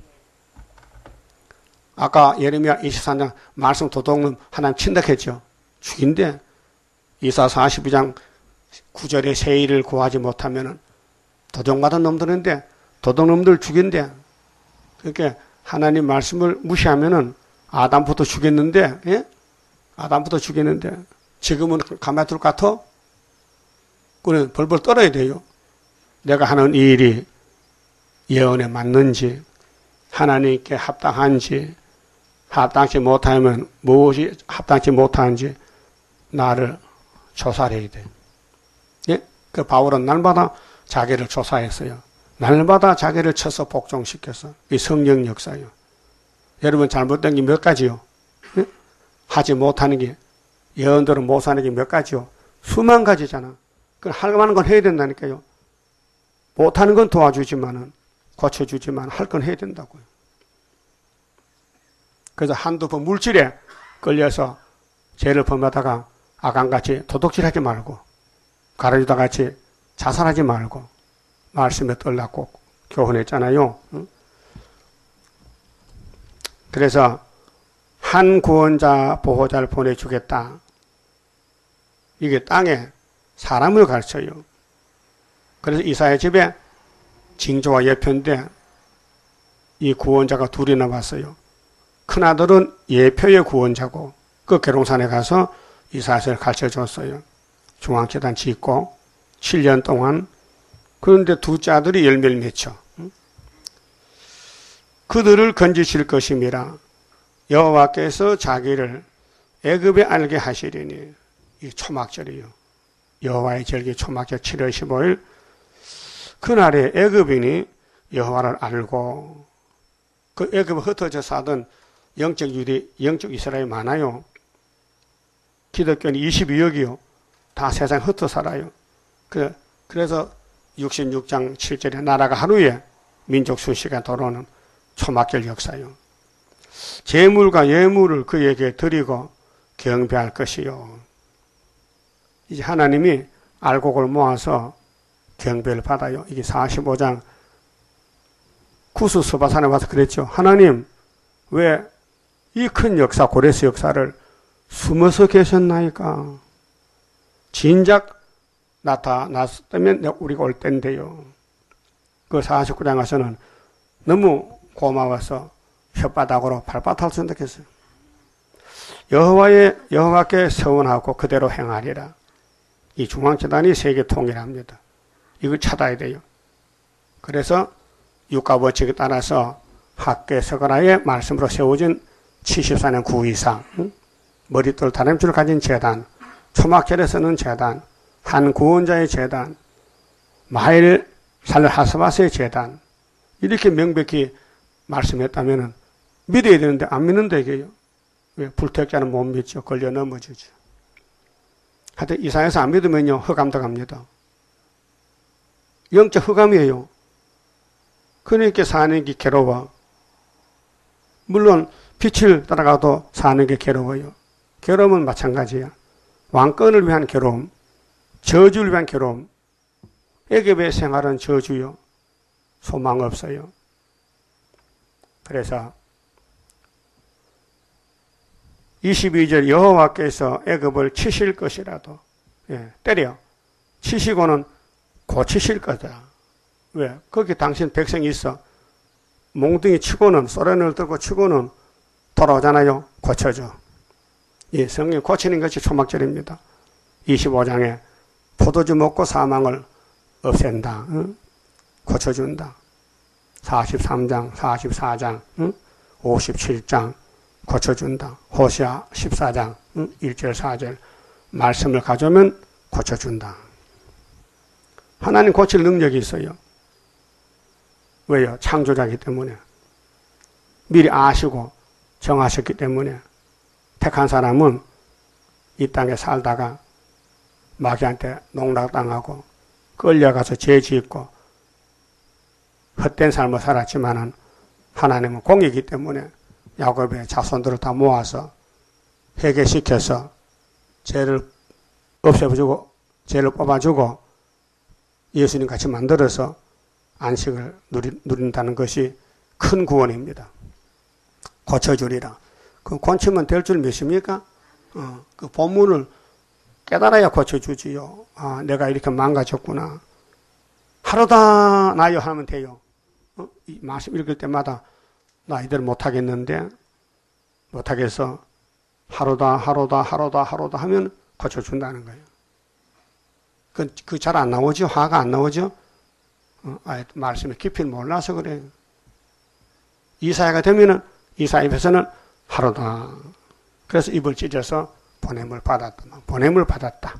아까 예레미야 24장 말씀 도둑놈 하나님 친덕했죠. 죽인데 이사 42장 9절에 세일을 구하지 못하면은 도둑받은 놈들인데 도둑놈들 죽인대. 그러니까 하나님 말씀을 무시하면은 아담부터 죽였는데, 예? 아담부터 죽였는데 지금은 가만히 둘 것 같아? 그래 벌벌 떨어야 돼요. 내가 하는 이 일이 예언에 맞는지 하나님께 합당한지 합당치 못하면 무엇이 합당치 못하는지 나를 조사를 해야 돼. 예? 그 바울은 날마다 자기를 조사했어요. 날마다 자기를 쳐서 복종시켰어. 이 성령 역사요. 여러분 잘못된 게 몇 가지요? 예? 하지 못하는 게 예언대로 못 사는 게 몇 가지요? 수만 가지잖아. 할 만한 건 해야 된다니까요. 못하는 건 도와주지만은 고쳐주지만 할 건 해야 된다고요. 그래서 한두 번 물질에 걸려서 죄를 범하다가 아간같이 도둑질하지 말고 가르주다 같이 자살하지 말고 말씀에 떨라고 교훈했잖아요. 그래서 한 구원자 보호자를 보내주겠다. 이게 땅에 사람을 가르쳐요. 그래서 이사야 집에 징조와 예표인데 이 구원자가 둘이나 왔어요. 큰아들은 예표의 구원자고 그 계룡산에 가서 이 사실을 가르쳐줬어요. 중앙재단 짓고 7년 동안. 그런데 둘째 아들이 열매를 맺혀. 그들을 건지실 것임이라 여호와께서 자기를 애굽에 알게 하시리니. 이 초막절이요. 여호와의 절기 초막절 7월 15일. 그날에 애굽인이 여호와를 알고 그 애굽에 흩어져 사던 영적 유대, 영적 이스라엘이 많아요. 기독교는 22억이요. 다 세상 흩어 살아요. 그래서 66장 7절에 나라가 하루에 민족 수시가 돌아오는 초막절 역사요. 제물과 예물을 그에게 드리고 경배할 것이요. 이제 하나님이 알곡을 모아서 경배를 받아요. 이게 45장 구스스바산에 와서 그랬죠. 하나님, 왜 이 큰 역사, 고레스 역사를 숨어서 계셨나이까? 진작 나타났다면 우리가 올 텐데요. 그 49장 와서는 너무 고마워서 혓바닥으로 발바닥을 선택했어요. 여호와께 서원하고 그대로 행하리라. 이 중앙재단이 세계 통일합니다. 이걸 찾아야 돼요. 그래서 육가법칙에 따라서 학계 서가라의 말씀으로 세워진 74년 9이상 머릿돌 다림줄을 가진 재단, 초막절에 서는 재단, 한 구원자의 재단, 마일 살르 하스바스의 재단, 이렇게 명백히 말씀했다면 믿어야 되는데 안 믿는다 이게요. 왜? 불택자는 못 믿죠. 걸려 넘어지죠. 하여튼 이상해서 안 믿으면요 흑암도 갑니다. 영적 흑암이에요. 그러니까 사는 게 괴로워. 물론 빛을 따라가도 사는 게 괴로워요. 괴로움은 마찬가지야. 왕권을 위한 괴로움, 저주를 위한 괴로움. 애굽의 생활은 저주요. 소망 없어요. 그래서 22절 여호와께서 애굽을 치실 것이라도 때려 치시고는 고치실 거다. 왜? 거기 당신 백성이 있어. 몽둥이 치고는 소련을 들고 치고는 돌아오잖아요. 고쳐줘. 이 성령 고치는 것이 초막절입니다. 25장에 포도주 먹고 사망을 없앤다. 응? 고쳐준다. 43장, 44장, 응? 57장 고쳐준다. 호시아 14장 1절 4절 말씀을 가져오면 고쳐준다. 하나님 고칠 능력이 있어요. 왜요? 창조자이기 때문에. 미리 아시고 정하셨기 때문에. 택한 사람은 이 땅에 살다가 마귀한테 농락당하고 끌려가서 죄 짓고 헛된 삶을 살았지만은 하나님은 공이기 때문에 야곱의 자손들을 다 모아서 회개시켜서 죄를 없애주고 죄를 뽑아주고 예수님 같이 만들어서 안식을 누린다는 것이 큰 구원입니다. 고쳐주리라. 그 고치면 될 줄 믿습니까? 그 본문을 깨달아야 고쳐주지요. 아, 내가 이렇게 망가졌구나. 하루다 나요 하면 돼요. 이 말씀 읽을 때마다 나 이대로 못하겠는데 못하겠어. 하루다 하면 고쳐준다는 거예요. 그 잘 안 나오죠? 화가 안 나오죠? 말씀의 깊이를 몰라서 그래요. 이사야가 되면은 이사 입에서는 하루다. 그래서 입을 찢어서 보냄을 받았다.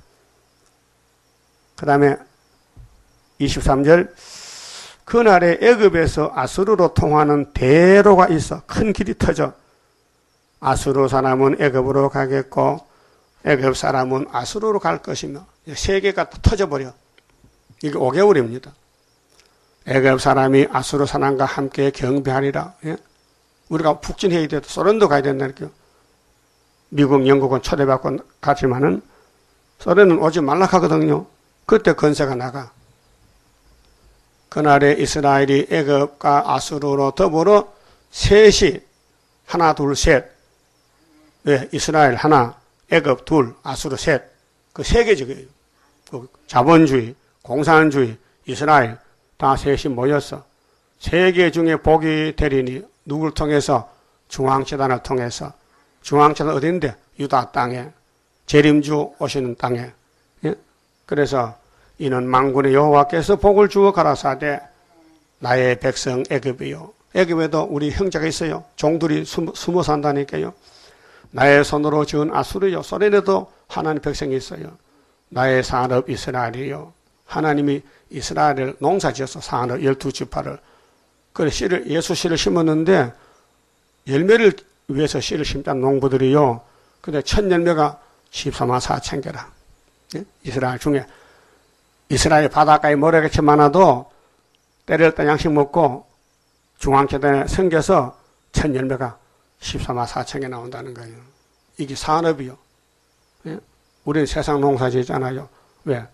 그 다음에 23절 그날에 애굽에서 아수르로 통하는 대로가 있어 큰 길이 터져 아수르 사람은 애굽으로 가겠고 애굽 사람은 아수르로 갈 것이며 세 개가 터져버려. 이게 5개월입니다. 애굽 사람이 아수르 사람과 함께 경배하리라. 예? 우리가 북진해야 돼도 소련도 가야 된다니까요. 미국, 영국은 초대받고 가지만은 소련은 오지 말라 하거든요. 그때 건세가 나가. 그날에 이스라엘이 애굽과 아수르로 더불어 셋이 하나, 둘, 셋. 왜? 이스라엘 하나, 애굽 둘, 아수르 셋. 그 세 개죠. 그 자본주의, 공산주의, 이스라엘 다 셋이 모였어. 세계 중에 복이 되리니 누굴 통해서? 중앙재단을 통해서. 중앙재단 어딘데? 유다 땅에. 재림주 오시는 땅에. 예? 그래서 이는 만군의 여호와께서 복을 주어 가라사대 나의 백성 애굽이요. 애굽에도 우리 형제가 있어요. 종들이 숨어 산다니까요. 나의 손으로 지은 아수르요. 소련에도 하나님 백성이 있어요. 나의 산업 이스라엘이요. 하나님이 이스라엘을 농사지어서 산업 12지파를 그래 씨를 예수 씨를 심었는데 열매를 위해서 씨를 심자는 농부들이요. 근데 첫 열매가 14만 4천 개라. 예? 이스라엘 중에 이스라엘 바닷가에 모래같이 많아도 때릴 때 양식 먹고 중앙재단에 생겨서 첫 열매가 14만 4천 개 나온다는 거예요. 이게 산업이요. 예? 우리는 세상 농사 짓잖아요. 왜?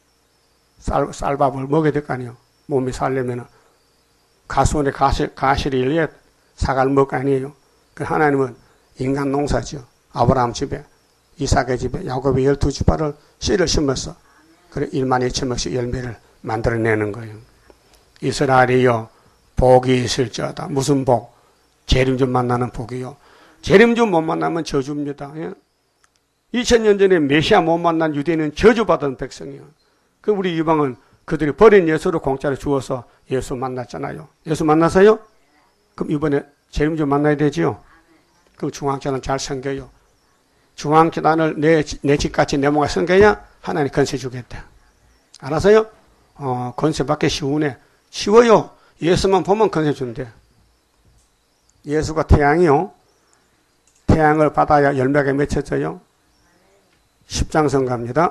쌀밥을 먹여야 될 거 아니에요. 몸이 살려면 가수원에 가시를 일에 사갈 먹을 거 아니에요. 그 하나님은 인간 농사지요. 아브라함 집에, 이삭의 집에, 야곱의 12지파를 씨를 심어서 그래 1만 2천 명씩 열매를 만들어내는 거예요. 이스라엘이요. 복이 있을지어다. 무슨 복? 재림주 만나는 복이요. 재림주 못 만나면 저주입니다. 예? 2000년 전에 메시아 못 만난 유대인은 저주받은 백성이에요. 그 우리 이방은 그들이 버린 예수를 공짜로 주어서 예수 만났잖아요. 예수 만나서요? 그럼 이번에 재림주 만나야 되지요? 그럼 중앙재단 잘 섬겨요. 중앙재단을 내 집같이 내 몸에 섬겨야 하나님 건세 주겠다. 알아서요? 건세 받기 쉬워요. 예수만 보면 건세 준대. 예수가 태양이요. 태양을 받아야 열매가 맺혀져요. 10장선 갑니다.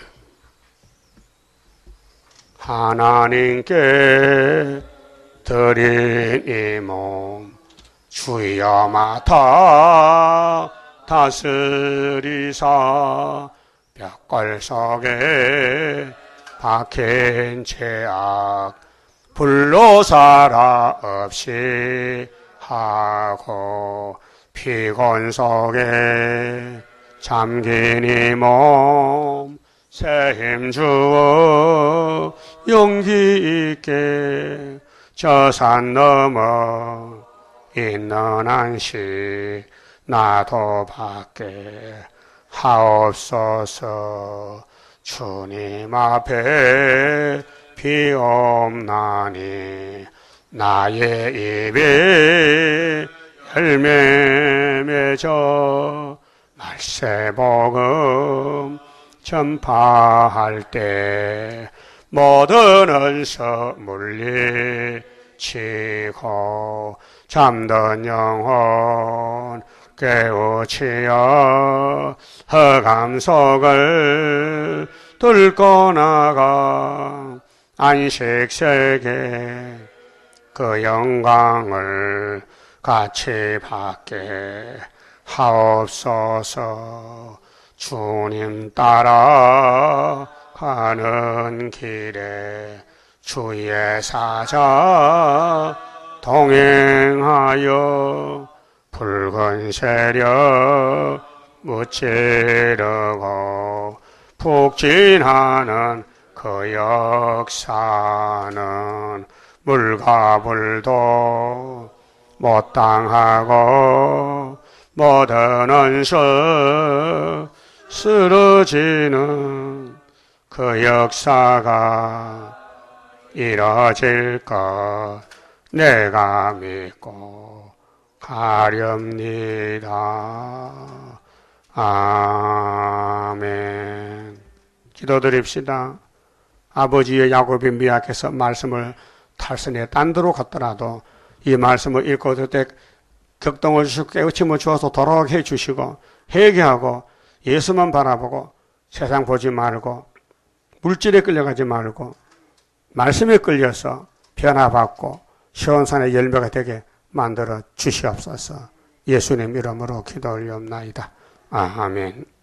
하나님께 드린 이 몸 주여 맡아 다스리사 벽골 속에 박힌 죄악 불로 살아 없이 하고 피곤 속에 잠긴 이 몸 새 힘 주어 용기 있게 저 산 넘어 있는 안식 나도 받게 하옵소서. 주님 앞에 비옵나니 나의 입에 열매 맺어 말세복음 전파할 때 모든 은서 물리치고 잠든 영혼 깨우치어 흑암 속을 뚫고 나가 안식세계 그 영광을 같이 받게 하옵소서. 주님 따라 가는 길에 주의 사자 동행하여 붉은 세력 무찌르고 북진하는 그 역사는 물과 불도 못 당하고 모든 은서 쓰러지는 그 역사가 이뤄질 것 내가 믿고 가렵니다. 아멘. 기도드립시다. 아버지의 야곱이 미약해서 말씀을 탈선에 딴 데로 갔더라도 이 말씀을 읽고 그때 격동을 주시고 깨우침을 주어서 돌아오게 해주시고 회개하고 예수만 바라보고 세상 보지 말고 물질에 끌려가지 말고 말씀에 끌려서 변화받고 시온산의 열매가 되게 만들어 주시옵소서. 예수님 이름으로 기도 올리옵나이다. 아멘.